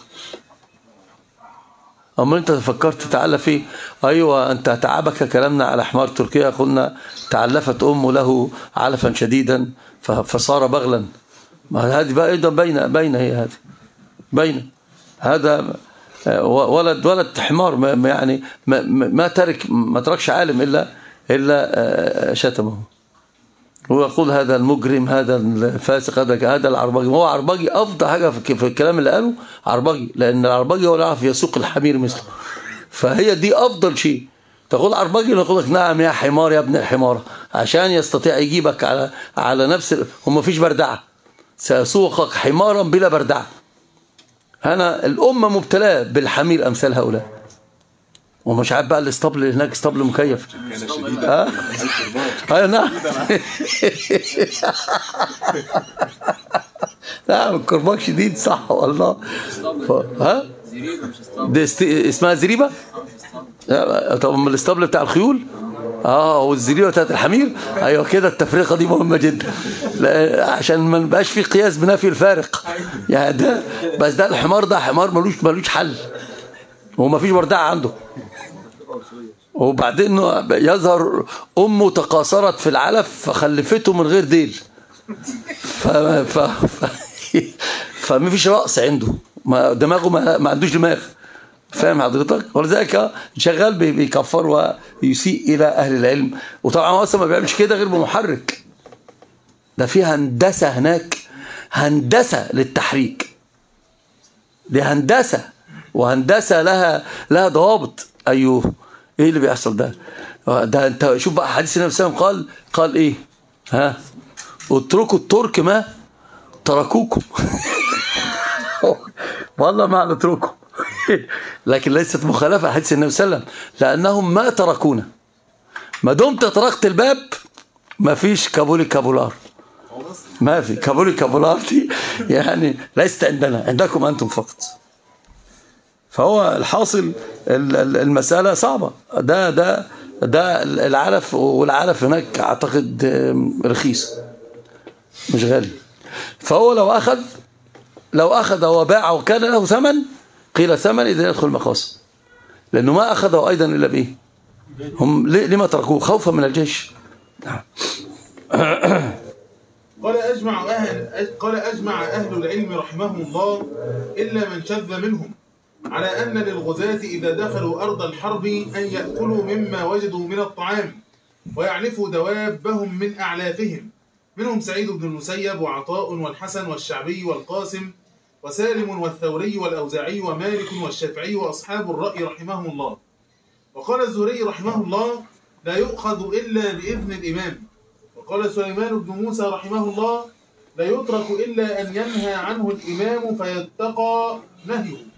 أما أنت فكرت تتعلف فيه؟ أيوة أنت تعبك كلامنا على حمار تركيا، قلنا تعلفت أمه له علفا شديدا فصار بغلا. ما هذه بقى أيضا بين بين هي هذه بين هذا ولد ولد حمار، ما يعني ما, ما ترك ما تركش عالم إلا إلا شتمه. ويقول هذا المجرم، هذا الفاسق، هذا هذا العربجي. هو عربجي أفضل حاجة في الكلام اللي قاله عربجي، لأن العربجي هو اللي يعرف يسوق الحمير مثله، فهي دي أفضل شيء. تقول عربجي يقول لك نعم يا حمار يا ابن الحمارة، عشان يستطيع يجيبك على على نفس. وما فيش بردعة، سيسوقك حمارا بلا بردعة. أنا الأمة مبتلاة بالحمير أمثال هؤلاء، ومش عارف بقى الاسطبل اللي هناك اسطبل مكيف. اه ايوه نعم. نعم الكرباج شديد صح والله. ها دي استي... اسمها زريبه. طب ما الاسطبل بتاع الخيول اه والزريبه بتاعت الحمير. ايوه كده التفرقه دي مهمه جدا، عشان ما نبقاش في قياس بنفي الفارق يعني. ده بس ده الحمار ده حمار ملوش ملوش حل، وما فيش بردعه عنده. وبعدين يظهر أمه تقاصرت في العلف فخلفته من غير ديل، ف... ف... ف... فما فيش رأس عنده، ما دماغه ما, ما عندوش دماغ. فاهم حضرتك؟ ولذلك شغال بيكفر ويسيء إلى أهل العلم. وطبعا هو أصلا ما بيعملش كده غير بمحرك. ده في هندسة هناك، هندسة للتحريك، دي هندسة، وهندسة لها لها ضوابط. أيوه ايه اللي بيحصل ده؟ ده انت شوف بقى حديث النبي صلى الله عليه وسلم قال قال ايه؟ ها اتركوا الترك ما تركوكم. والله ما نتركوا. لكن ليست مخالفه حديث النبي صلى الله عليه وسلم، لانهم ما تركونا. ما دمت طرقت الباب ما فيش كابولي كابولار، ما في كابولي كابولار دي يعني ليست عندنا، عندكم انتم فقط. فهو الحاصل المسألة صعبة. ده ده ده العلف، والعلف هناك أعتقد رخيص مش غالي. فهو لو أخذ لو أخذ وباع وكان له ثمن، قيل ثمن إذا يدخل مقاصد، لأنه ما أخذه أيضا إلا بإيه؟ هم لما تركوه؟ خوفا من الجيش. قال أجمع أهل قال أجمع أهل العلم رحمهم الله إلا من شذ منهم على أن للغزاة إذا دخلوا أرض الحرب أن يأكلوا مما وجدوا من الطعام ويعلفوا دوابهم من أعلافهم. منهم سعيد بن المسيب وعطاء والحسن والشعبي والقاسم وسالم والثوري والأوزاعي ومالك والشافعي وأصحاب الرأي رحمهم الله. وقال الزهري رحمه الله لا يؤخذ إلا بإذن الإمام. وقال سليمان بن موسى رحمه الله لا يترك إلا أن ينهى عنه الإمام فيتقى نهيه.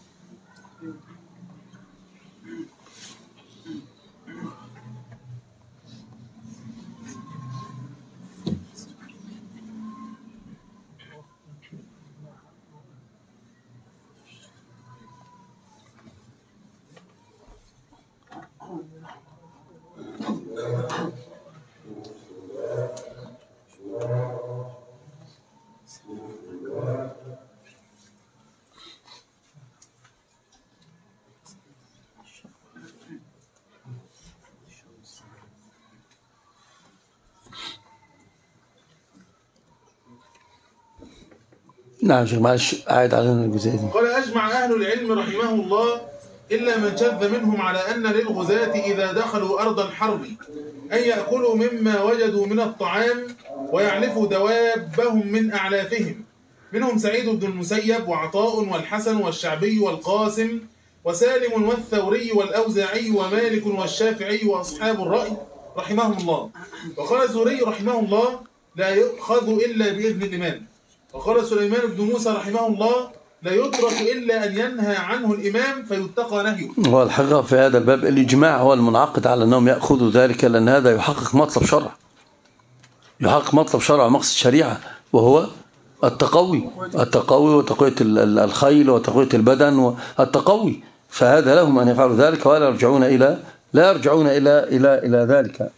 نعم شيخ معلش قاعد علينا الجزئية دي. قال أجمع أهل العلم رحمه الله إلا من شذ منهم على أن للغزاة إذا دخلوا أرض الحرب أن يأكلوا مما وجدوا من الطعام ويعلفوا دوابهم من أعلافهم. منهم سعيد بن المسيب وعطاء والحسن والشعبي والقاسم وسالم والثوري والأوزاعي ومالك والشافعي وأصحاب الرأي رحمهم الله. وقال الزهري رحمه الله لا يؤخذ إلا بإذن الإمام. وقال سليمان بن موسى رحمه الله لا يترك إلا أن ينهى عنه الإمام فيتقى نهيه. هو الحقيقة في هذا الباب الإجماع هو المنعقد على أنهم يأخذوا ذلك، لأن هذا يحقق مطلب شرع، يحقق مطلب شرع ومقصد شريعة، وهو التقوي التقوي وتقوية الخيل وتقوية البدن والتقوي. فهذا لهم أن يفعلوا ذلك ولا يرجعون إلى لا يرجعون إلى إلى إلى ذلك.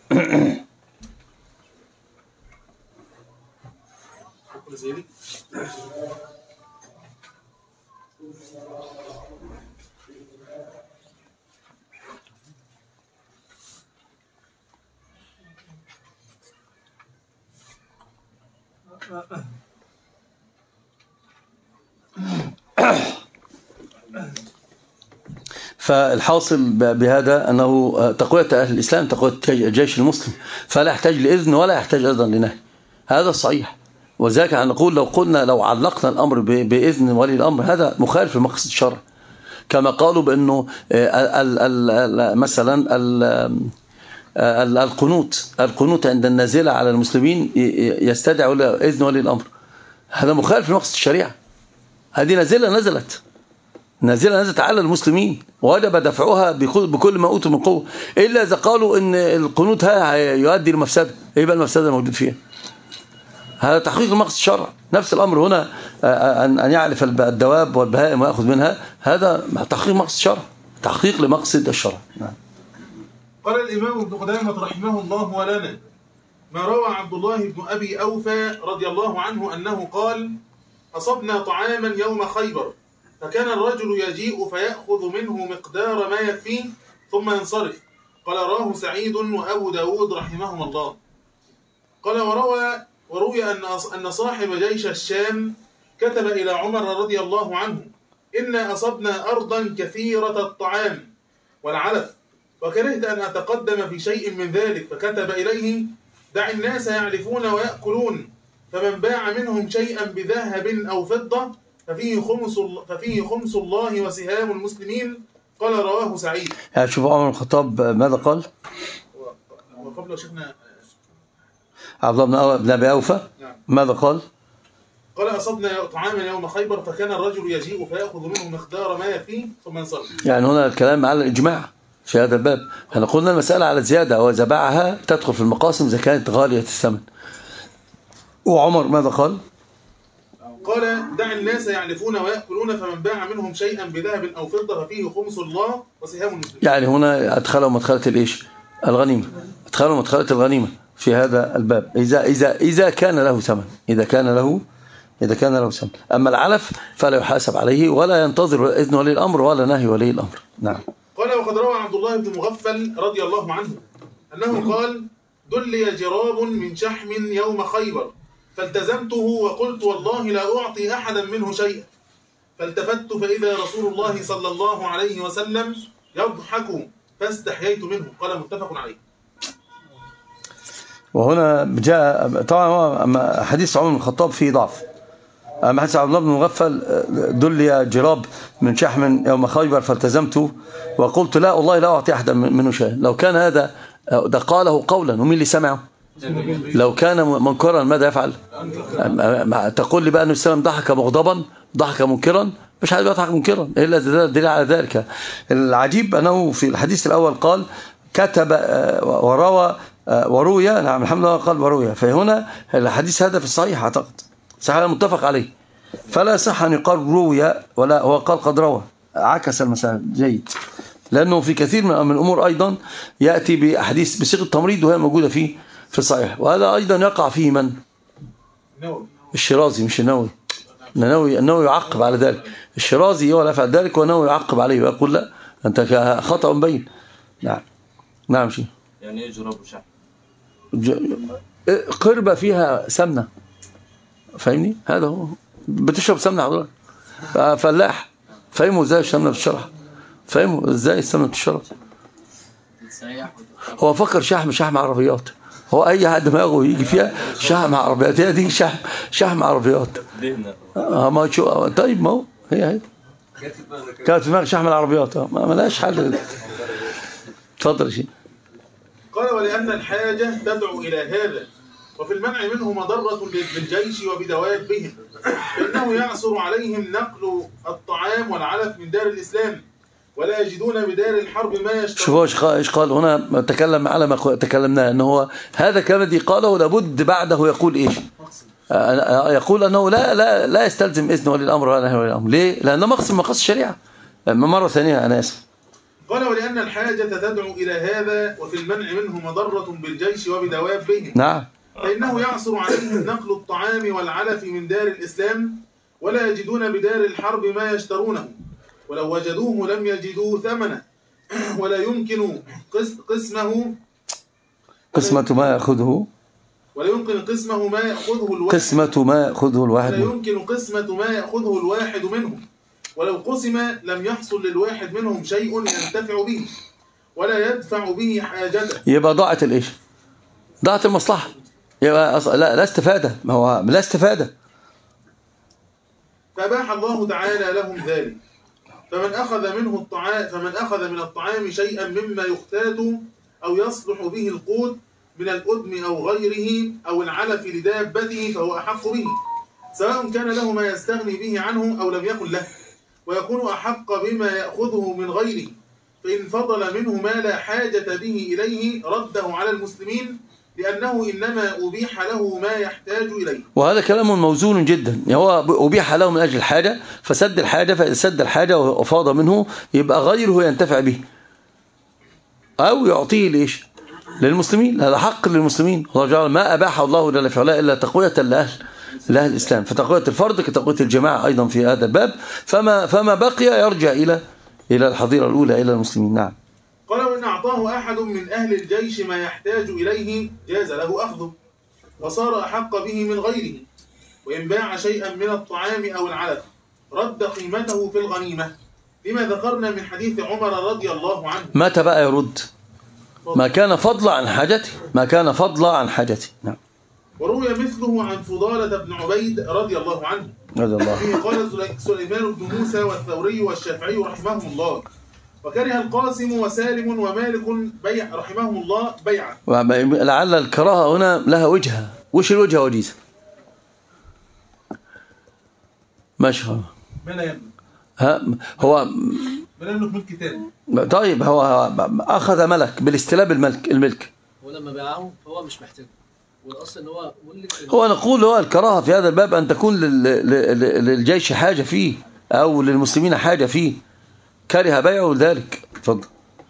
فالحاصل بهذا أنه تقوية أهل الإسلام تقوية الجيش المسلم، فلا يحتاج لإذن ولا يحتاج أيضا لنهي، هذا الصحيح. وذلك نقول لو قلنا لو علقنا الأمر بإذن ولي الأمر هذا مخالف لمقصد الشرع، كما قالوا بأنه ال ال مثلا ال القنوت القنوت عند النازلة على المسلمين يستدعي إذن ولي الأمر، هذا مخالف لمقصد الشريعة. هذه نازلة نزلت نازلة نزلت على المسلمين ووجب دفعها بكل ما أوتوا من قوة، إلا إذا قالوا إن القنوت ها يؤدي لمفسدة، إيه بقى المفسدة الموجود فيها؟ هذا تحقيق المقصد الشرع. نفس الأمر هنا أن يعرف الدواب والبهائم ويأخذ منها، هذا تحقيق مقصد الشرع، تحقيق لمقصد الشرع. نعم. قال الإمام ابن قدامة رحمه الله ولنا: ما روى عبد الله بن أبي أوفى رضي الله عنه أنه قال: أصبنا طعاما يوم خيبر، فكان الرجل يجيء فيأخذ منه مقدار ما يكفيه ثم ينصرف. قال: راه سعيد وأبو داود رحمهما الله. قال: وروى وروي أن أن صاحب جيش الشام كتب إلى عمر رضي الله عنه: إنا أصبنا أرضا كثيرة الطعام والعلف، وكرهت أن أتقدم في شيء من ذلك، فكتب إليه: دع الناس يعلفون ويأكلون، فمن باع منهم شيئا بذهب أو فضة ففيه خمس ففيه خمس الله وسهام المسلمين. قال: رواه سعيد. يعني شوف عمر بن الخطاب ماذا قال؟ وقبل شيخنا عبد الله بن أبي أوفى ماذا قال؟ قال: أصبنا طعاما يوم خيبر، فكان الرجل يجيء فيأخذ منه مقدار ما يكفيه ثم ينصرف. يعني هنا الكلام على الإجماع في هذا الباب. احنا قلنا المسألة على زيادة، وإذا باعها تدخل في المقاسم إذا كانت غالية الثمن. وعمر ماذا قال؟ قال: دع الناس يعلفون ويأكلون، فمن باع منهم شيئا بذهب أو فضة ففيه خمس الله وسهام المسلمين. يعني هنا أدخلوا مدخلة الإيش؟ الغنيمة، أدخلوا مدخلة الغنيمة في هذا الباب، إذا إذا إذا كان له ثمن، إذا كان له إذا كان له ثمن. أما العلف فلا يحاسب عليه ولا ينتظر إذن ولي الأمر ولا نهي ولي الأمر. نعم. قال: وقد روى عبد الله بن مغفل رضي الله عنه أنه قال: دلي جراب من شحم يوم خيبر، فالتزمته وقلت: والله لا أعطي أحدا منه شيئا، فالتفت فإذا رسول الله صلى الله عليه وسلم يضحك فاستحييت منه. قال: متفق عليه. وهنا جاء طبعا حديث عمر بن الخطاب فيه ضعف. أما حديث عبد الله بن مغفل: دلي جراب من شحم يوم خيبر فالتزمته وقلت: لا والله لا أعطي أحدا منه شيئا. لو كان هذا ده قاله قولا ومين اللي سمعه؟ لو كان منكرا ماذا يفعل؟ تقول لي بقى أن السلام ضحك مغضبا ضحك منكرا؟ مش حد يضحك منكرا إلا دليل على ذلك. العجيب أنه في الحديث الأول قال كتب وروى وروي، نعم الحمد لله قال وروي، فهنا الحديث هذا في الصحيح أعتقد صحيح متفق عليه، فلا صح أن يقال روي ولا هو قال قد روى، عكس المسألة جيد، لأنه في كثير من الأمور أيضا يأتي بأحاديث بصيغة التمريض وهي موجودة فيه في الصحيح، وهذا أيضا يقع فيه من؟ الشيرازي مش النووي. النووي النووي يعقب على ذلك، الشيرازي هو لا يفعل ذلك والنووي يعقب عليه ويقول لا أنت خطأ مبين. نعم نعم. شيء يعني ايه جراب وشحم؟ قربة فيها سمنة، فاهمني؟ هذا هو بتشرب سمنة حضرتك فلاح، فاهموا ازاي السمنة بتشرب؟ فاهموا ازاي السمنة بتشرب؟ هو فكر شحم شحم عربيات، هو اي حد دماغه يجي فيها شحم عربيات، هي دي شحم شحم عربيات. اه ما شو طيب، ما هو هي هي كانت في دماغ شحم العربيات، ما لهاش حل. اتفضل يا شيخ. قال: ولأن الحاجة تدعو إلى هذا، وفي المنع منه مضرة بالجيش وبدوابهم، فإنه يعسر عليهم نقل الطعام والعلف من دار الإسلام، ولا يجدون بدار الحرب ما يشترون. شوفوا ايش قال هنا، تكلم على ما تكلمنا أنه هو هذا كما الذي قاله لابد بعده يقول إيش؟ يقول أنه لا لا لا يستلزم إذن ولي الأمر ولا نهي ولي الأمر. ليه؟ لأنه مقصد مقاصد الشريعة. مرة ثانية أنا آسف. قال: ولأن الحاجة تدعو إلى هذا، وفي المنع منه مضرة بالجيش وبدوابهم. نعم. فإنه يعسر عليهم نقل الطعام والعلف من دار الإسلام، ولا يجدون بدار الحرب ما يشترونه، ولو وجدوه لم يجدوا ثمنه، ولا يمكن قسمه قسمة ما يأخذه ولا يمكن قسمه ما يأخذه الواحد قسمة ما يأخذه الواحد ولا يمكن قسمة ما يأخذه الواحد منهم، ولو قسم لم يحصل للواحد منهم شيء ينتفع به ولا يدفع به حاجته. يبقى ضاعت الايش؟ ضاعت المصلحة. يبقى أص... لا لا استفادة، ما هو لا استفادة. فأباح الله تعالى لهم ذلك. فمن أخذ منه الطعام فمن أخذ من الطعام شيئا مما يختات أو يصلح به القوت من الأدم أو غيره أو العلف لدابته فهو أحق به، سواء كان له ما يستغني به عنه أو لم يكن له، ويكون أحق بما يأخذه من غيره. فإن فضل منه ما لا حاجة به إليه رده على المسلمين، لأنه إنما أبيح له ما يحتاج إليه. وهذا كلام موزون جدا. هو أبيح له من أجل الحاجة فسد الحاجة، فإذا سد الحاجة وفاض منه يبقى غيره ينتفع به أو يعطيه ليش؟ للمسلمين. هذا حق للمسلمين. الله جعل ما أباح الله جل وعلا إلا تقوية لأهل لأهل الإسلام، فتقوية الفرد كتقوية الجماعة أيضا في هذا الباب. فما فما بقي يرجع إلى إلى الحظيرة الأولى إلى المسلمين. نعم. قال وإن أعطاه أحد من أهل الجيش ما يحتاج إليه جاز له أخذه وصار أحق به من غيره. وإن باع شيئا من الطعام أو العلف رد قيمته في الغنيمة، لما ذكرنا من حديث عمر رضي الله عنه. متى بقى يرد؟ ما كان فضلا عن حاجته، ما كان فضلا عن حاجته. نعم. وروي مثله عن فضالة بن عبيد رضي الله عنه رضي الله عنه. فيه قال سليمان بن موسى والثوري والشافعي رحمهم الله، وكره القاسم وسالم ومالك بيع رحمهم الله بيعا. لعل الكراهة هنا لها وجهة. وش الوجهة وجيزة؟ ماشي. ما لا يملك. ها هو ما لا يملك ملك تاني. طيب هو أخذ ملك بالاستلاب الملك الملك ولما باعه فهو مش محتاجه، والاصل ان هو ملك. هو نقول هو الكراهة في هذا الباب أن تكون للجيش حاجة فيه أو للمسلمين حاجة فيه، كره بيعه ذلك. تفضل.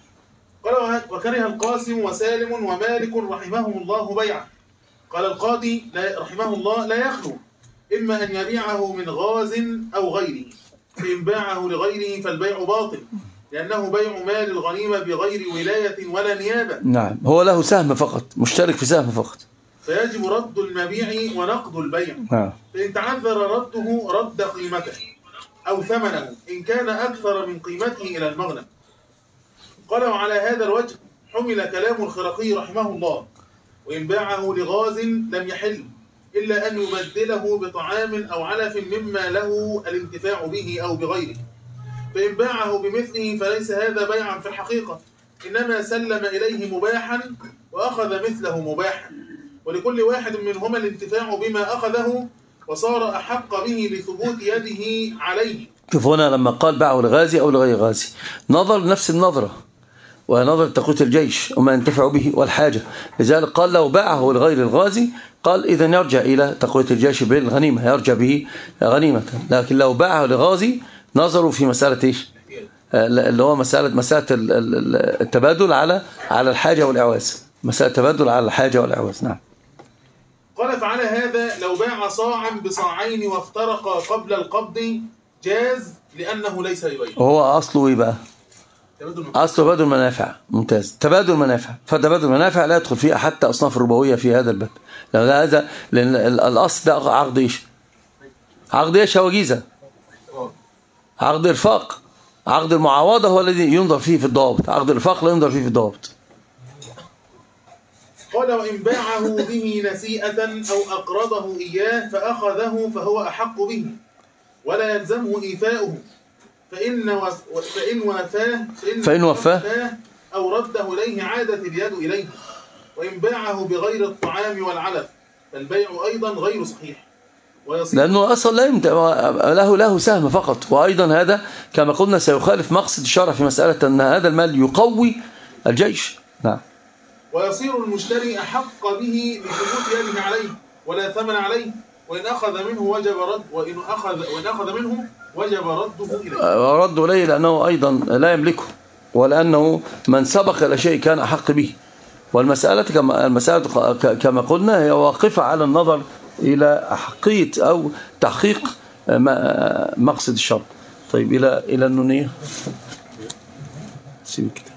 قال وكره القاسم وسالم ومالك رحمهم الله بيعا. قال القاضي رحمه الله لا يخلو إما أن يبيعه من غاز أو غيره، فإن باعه لغيره فالبيع باطل، لأنه بيع مال الغنيمة بغير ولاية ولا نيابة. نعم. هو له سهم فقط، مشترك في سهم فقط، فيجب رد المبيع ونقض البيع. نعم. فإن تعذر رده رد قيمته أو ثمنه إن كان أكثر من قيمته إلى المغنم. قال وعلى هذا الوجه حمل كلام الخرقي رحمه الله، وإن باعه لغاز لم يحل إلا أن يبدله بطعام أو علف مما له الانتفاع به أو بغيره. فإن باعه بمثله فليس هذا بيعا في الحقيقة، إنما سلم إليه مباحا وأخذ مثله مباحا، ولكل واحد منهما الانتفاع بما أخذه وصار أحق به لثبوت يده عليه. شوف هنا لما قال باعه لغازي أو لغير غازي نظر نفس النظرة، ونظر تقوية الجيش وما ينتفع به والحاجة. لذلك قال لو باعه لغير الغازي قال إذن يرجع إلى تقوية الجيش بالغنيمة، يرجع به غنيمة. لكن لو باعه لغازي نظروا في مسألة إيش؟ اللي هو مسألة مسألة التبادل على على الحاجة والإعواز، مسألة التبادل على الحاجة والإعواز. نعم. قال فعلى هذا لو باع صاعا بصاعين وافترقا قبل القبض جاز، لأنه ليس لغيره. وهو أصله إيه بقى؟ أصله تبادل منافع. ممتاز. تبادل منافع. فتبادل منافع لا يدخل فيه حتى أصناف الربوية في هذا الباب. لو هذا لأن الأصل ده عقد إيش؟ عقد إيش يا وجيزة؟ عقد إرفاق. عقد المعاوضة هو الذي ينظر فيه في الضوابط، عقد الإرفاق لا ينظر فيه في الضوابط. قال وإن باعه به نسيئة أو أقرضه إياه فأخذه فهو أحق به ولا يلزمه إيفاؤه، فإن وف... فإن وفاه فإن, فإن وفاه أو رده إليه عادت اليد إليه. وإن باعه بغير الطعام والعلف فالبيع أيضا غير صحيح، لأنه أصلا لا يمت... له له سهم فقط. وأيضا هذا كما قلنا سيخالف مقصد الشرع في مسألة أن هذا المال يقوي الجيش. نعم. ويصير المشتري أحق به لثبوت يده عليه ولا ثمن عليه، وإن أخذ منه وجب رد وإن أخذ وإن أخذ منه وجب رده إليه. رد إليه لأنه أيضا لا يملكه، ولأنه من سبق إلى شيء كان أحق به. والمسألة كما المسألة كما قلنا هي واقفة على النظر إلى أحقية أو تحقيق مقصد الشرع. طيب إلى إلى النونية. سيب الكتاب.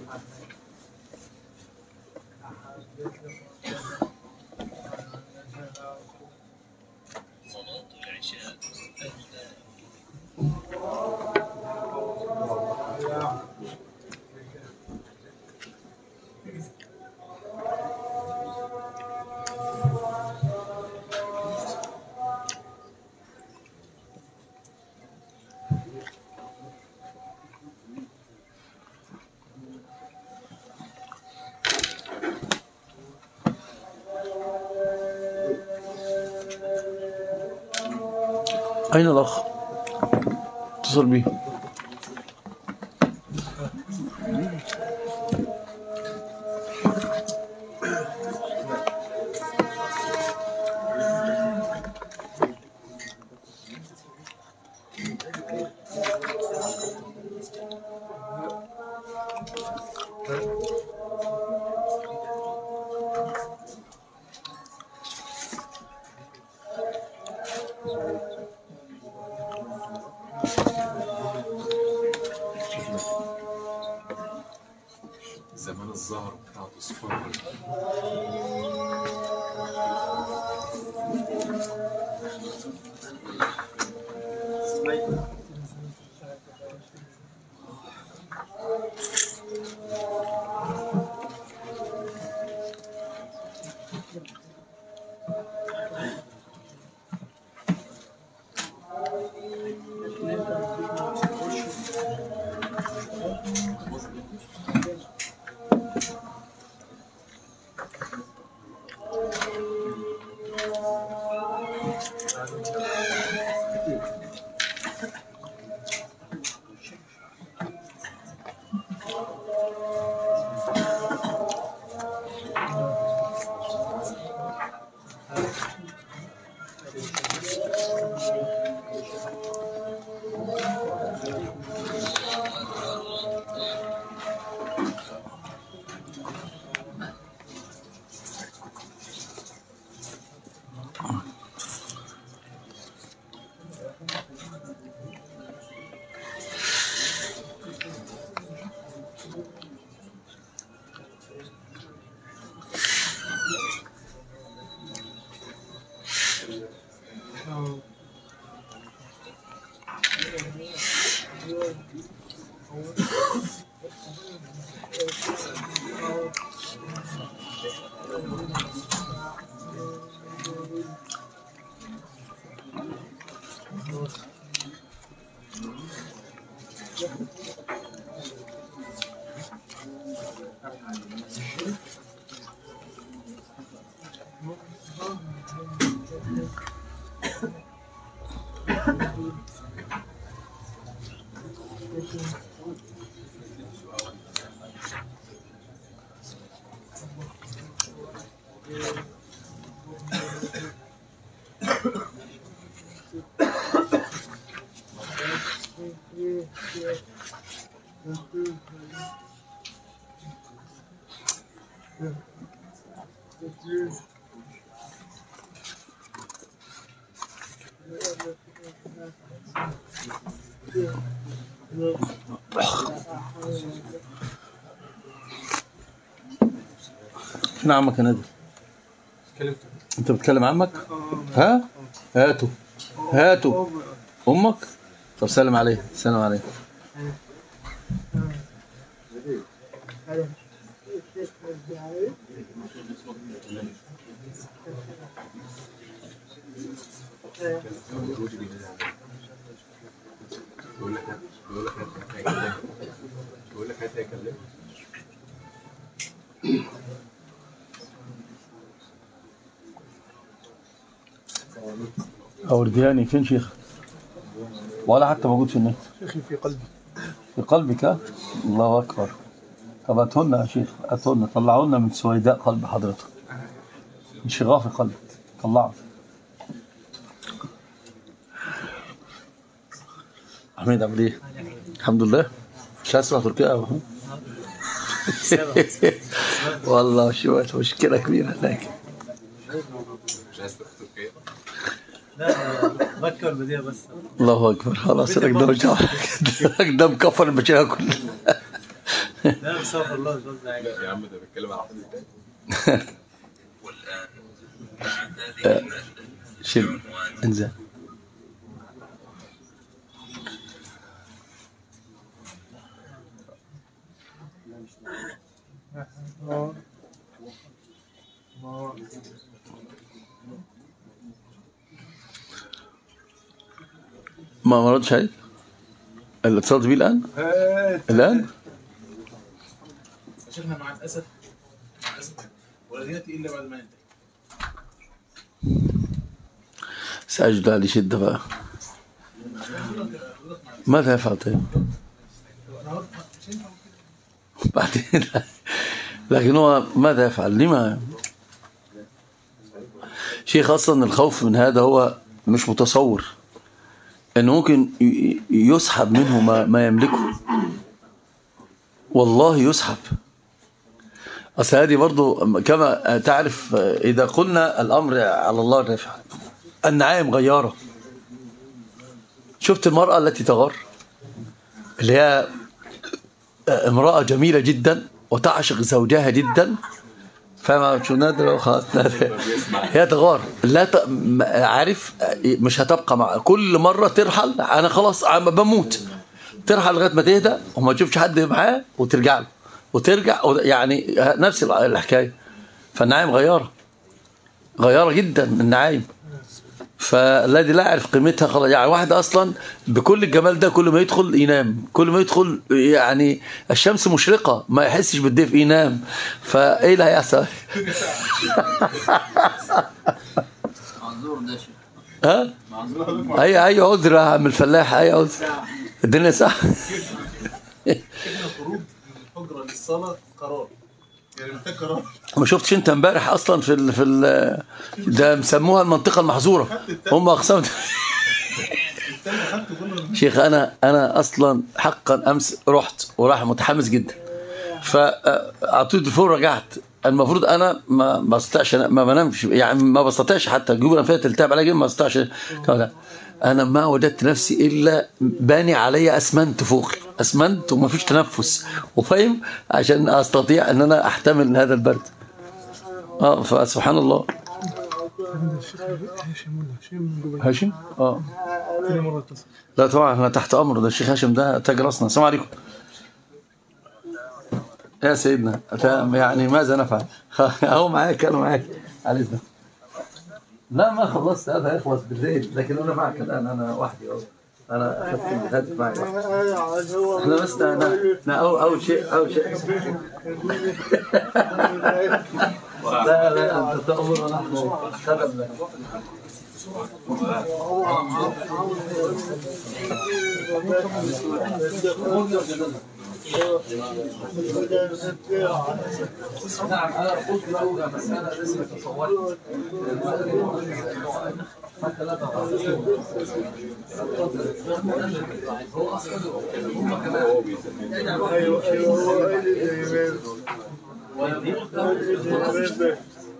أين الأخ؟ اتصل بيه. زمان الزهر بتاعته صفر. فين عمك يا نادر؟ انت بتكلم عمك؟ ها؟ هاتوا هاتوا امك؟ طب سلم عليه سلم عليه. بقول لك بقول لك هيكلمك بقول لك هيكلمك أوردياني فين شيخ؟ ولا حتى موجود في النت. شيخي في قلبي. في قلبك ها؟ الله أكبر. طب هاتهن يا شيخ هاتهن طلعوا لنا من سويداء قلب حضرتك. من شغاف قلب طلعوا. حميد عامل ايه؟ الحمد لله. مش عايز تروح تركيا أو والله شو مشكلة كبيرة هناك. مش عايز تروح تركيا؟ لا بكر البديهة بس. الله أكبر خلاص رك دم رك دم كفر المشاكل كلها. لا استغفر الله مش قصدي حاجه. يا عم ده بيتكلم على حد تاني. شيل انزل. ما ما ردش عليك اللي اتصلت بيه الان الان شيخنا مع الاسف مع الاسف ولن ياتي الا بعد ما ينتهي. سأجد على شدة بقى. ماذا يفعل طيب؟ بعدين لكن هو ماذا يفعل؟ لما شيخ أصلا الخوف من هذا هو مش متصور أنه ممكن يسحب منه ما, ما يملكه. والله يسحب. أصل هذه برضو كما تعرف إذا قلنا الأمر على الله الرفع النعائم غيارة. شفت المرأة التي تغار اللي هي امرأة جميلة جدا وتعشق زوجها جدا فما شو نادر خلاص هي تغار لا ت... عارف مش هتبقى مع كل مرة ترحل أنا خلاص بموت ترحل لغاية ما تهدى وما تشوفش حد معاه وترجع له وترجع يعني نفس الحكاية. فالنعائم غيارة غيارة جدا النعائم. فالذي لا يعرف قيمتها خلاص يعني واحد اصلا بكل الجمال ده كل ما يدخل ينام كل ما يدخل يعني الشمس مشرقه ما يحسش بالدفء ينام. فايه اللي هيحصل؟ معذور ده شيء. ها؟ معذور. اي اي عذر يا عم الفلاح اي عذر الدنيا صح. الخروج من الحجره للصلاه قرار يعني محتاج قرار. ما شفتش انت امبارح اصلا في ال في ال ده مسموها المنطقه المحظوره هم اقسام. شيخ انا انا اصلا حقا امس رحت وراح متحمس جدا فاعطيت الفور رجعت المفروض انا ما بستطيعش ما بنامش يعني ما بستطيعش حتى الجيوب الانفيه تلتهب عليا ما بستطيعش. انا ما وجدت نفسي الا باني علي اسمنت فوقي اسمنت وما فيش تنفس وفاهم عشان استطيع ان انا احتمل هذا البرد. اه فسبحان الله. هاشم اه لا طبعا احنا تحت امره ده الشيخ هاشم ده تاج راسنا. السلام عليكم يا سيدنا يعني ماذا نفعل؟ اهو معاك انا معاك على اذنك. لا ما خلصت هذا يخلص بالليل لكن انا معك الان انا وحدي اهو انا اخذت الهاتف معي احنا بس انا اول اول شيء اول شيء لا لا انت تأمر ونحن خدم لك. نعم انا قلت له بس انا لسه تصورت حتى لا هو اصلا هم كمان ايوه ايوه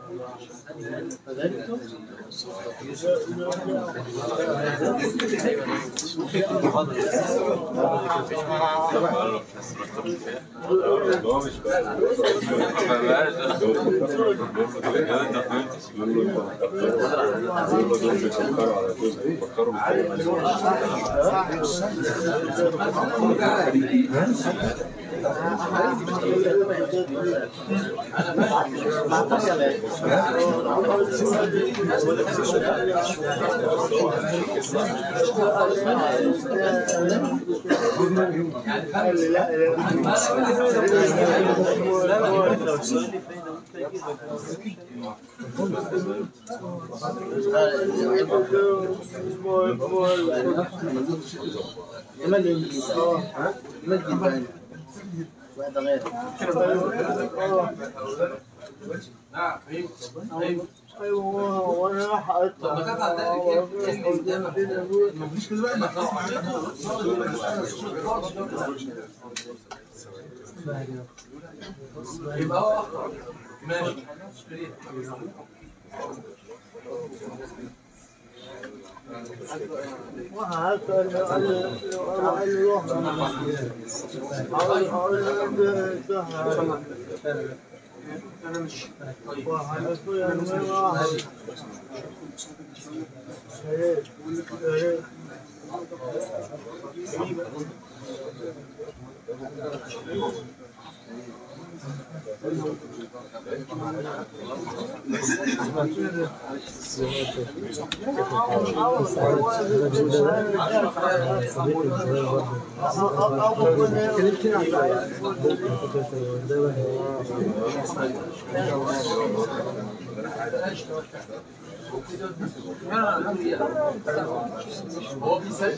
واحدة غير. نعم ايوه ايوه ايوه وانا حققت طب ما كانت على ذلك ايه ما فيش كده بقى ما يبقى هو اخطر ماشي انا مش هو بيسجل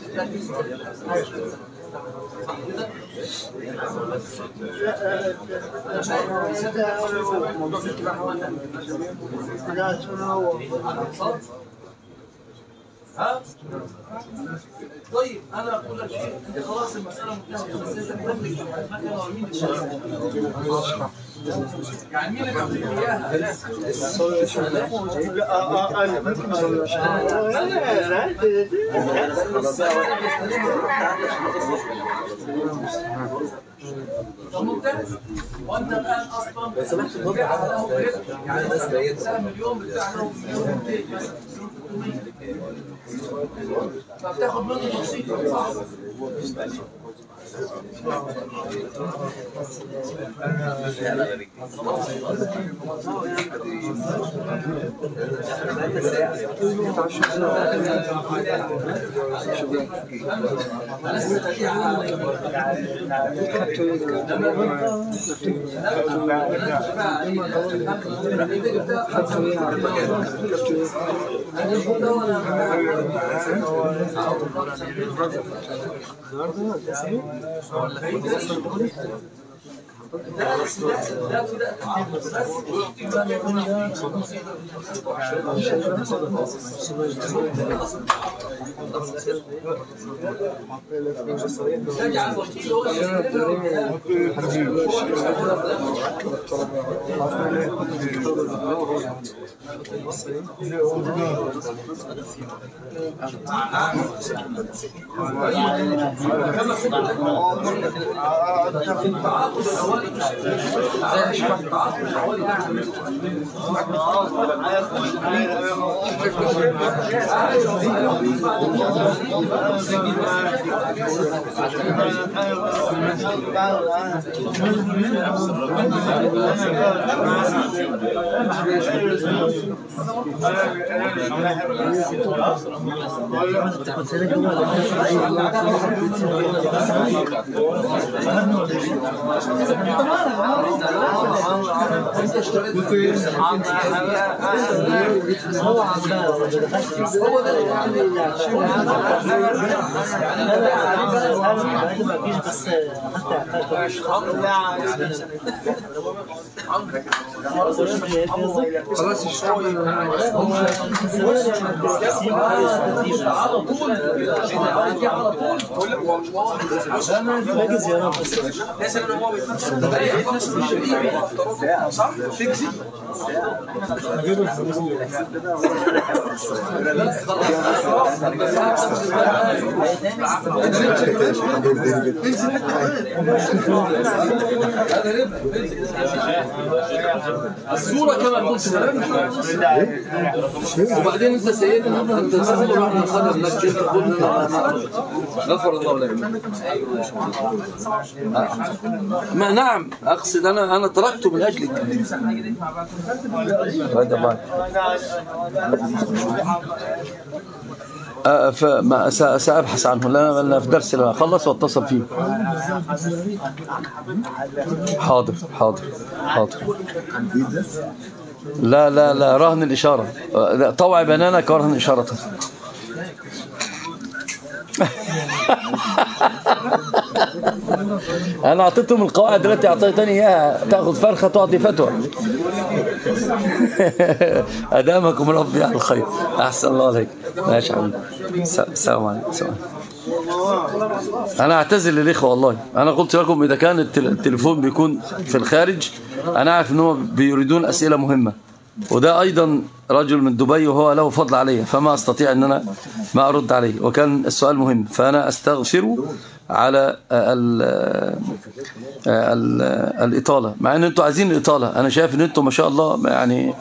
ها؟ طيب انا اقول لك شيء، انت خلاص المساله منتهيه، بس انت بتملك المكنه ومين اللي يعني مين اللي بيعطيك اياها؟ ممتاز. وانت الان اصلا يعني سهم اليوم بتاعنا مليون مثلا فبتاخد منه تقسيط صح؟ على طول على طول باقي زيارات بس لازم هو صح تكسي الصورة كما قلت وبعدين انت سيدنا انت تسمى بعض الخدم لك كيف غفر الله لك. ما نعم اقصد انا انا تركته من اجلك. هذا ما أه فما سأبحث عنه لأن في درس لما أخلص وأتصل فيه. حاضر حاضر حاضر. لا لا لا رهن الإشارة، طوع بنانك ورهن إشارة. أنا أعطيتهم القواعد التي أعطيتني إياها، تأخذ فرخة تعطي فتوى. أدامكم ربي على الخير. أحسن الله عليك. ماشي حبيبي. السلام عليكم. أنا أعتذر للإخوة والله. أنا قلت لكم إذا كان التليفون بيكون في الخارج أنا أعرف أنهم بيريدون أسئلة مهمة. وده أيضا رجل من دبي وهو له فضل علي، فما أستطيع أن أنا ما أرد عليه، وكان السؤال مهم، فأنا أستغفر على ال ال الإطالة، مع أن أنتوا عايزين الإطالة. أنا شايف أن أنتوا ما شاء الله يعني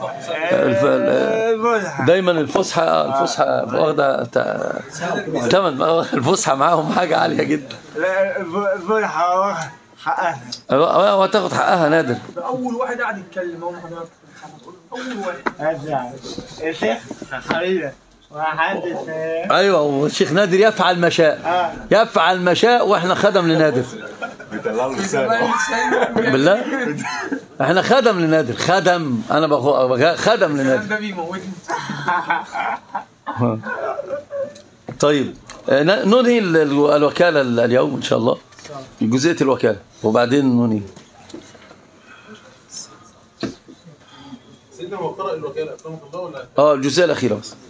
دايما الفسحة الفسحة واخدة تمن، الفسحة معاهم حاجة عالية جدا. الفسحة حقها وتاخد حقها نادر. اول واحد قاعد يتكلم اهو حضرتك، اول واحد. يا شيخ خلينا وحدث. ايوه، والشيخ نادر يفعل ما شاء، يفعل ما شاء، واحنا خدم لنادر. بالله احنا خدم لنادر، خدم، انا بخ... خدم لنادر. ده بيموتني. طيب ننهي الوكالة اليوم ان شاء الله، جزئية الوكالة، وبعدين ننهي. سيدنا هو قرأ الوكالة أكرمك الله ولا؟ اه الجزئية الأخيرة بس.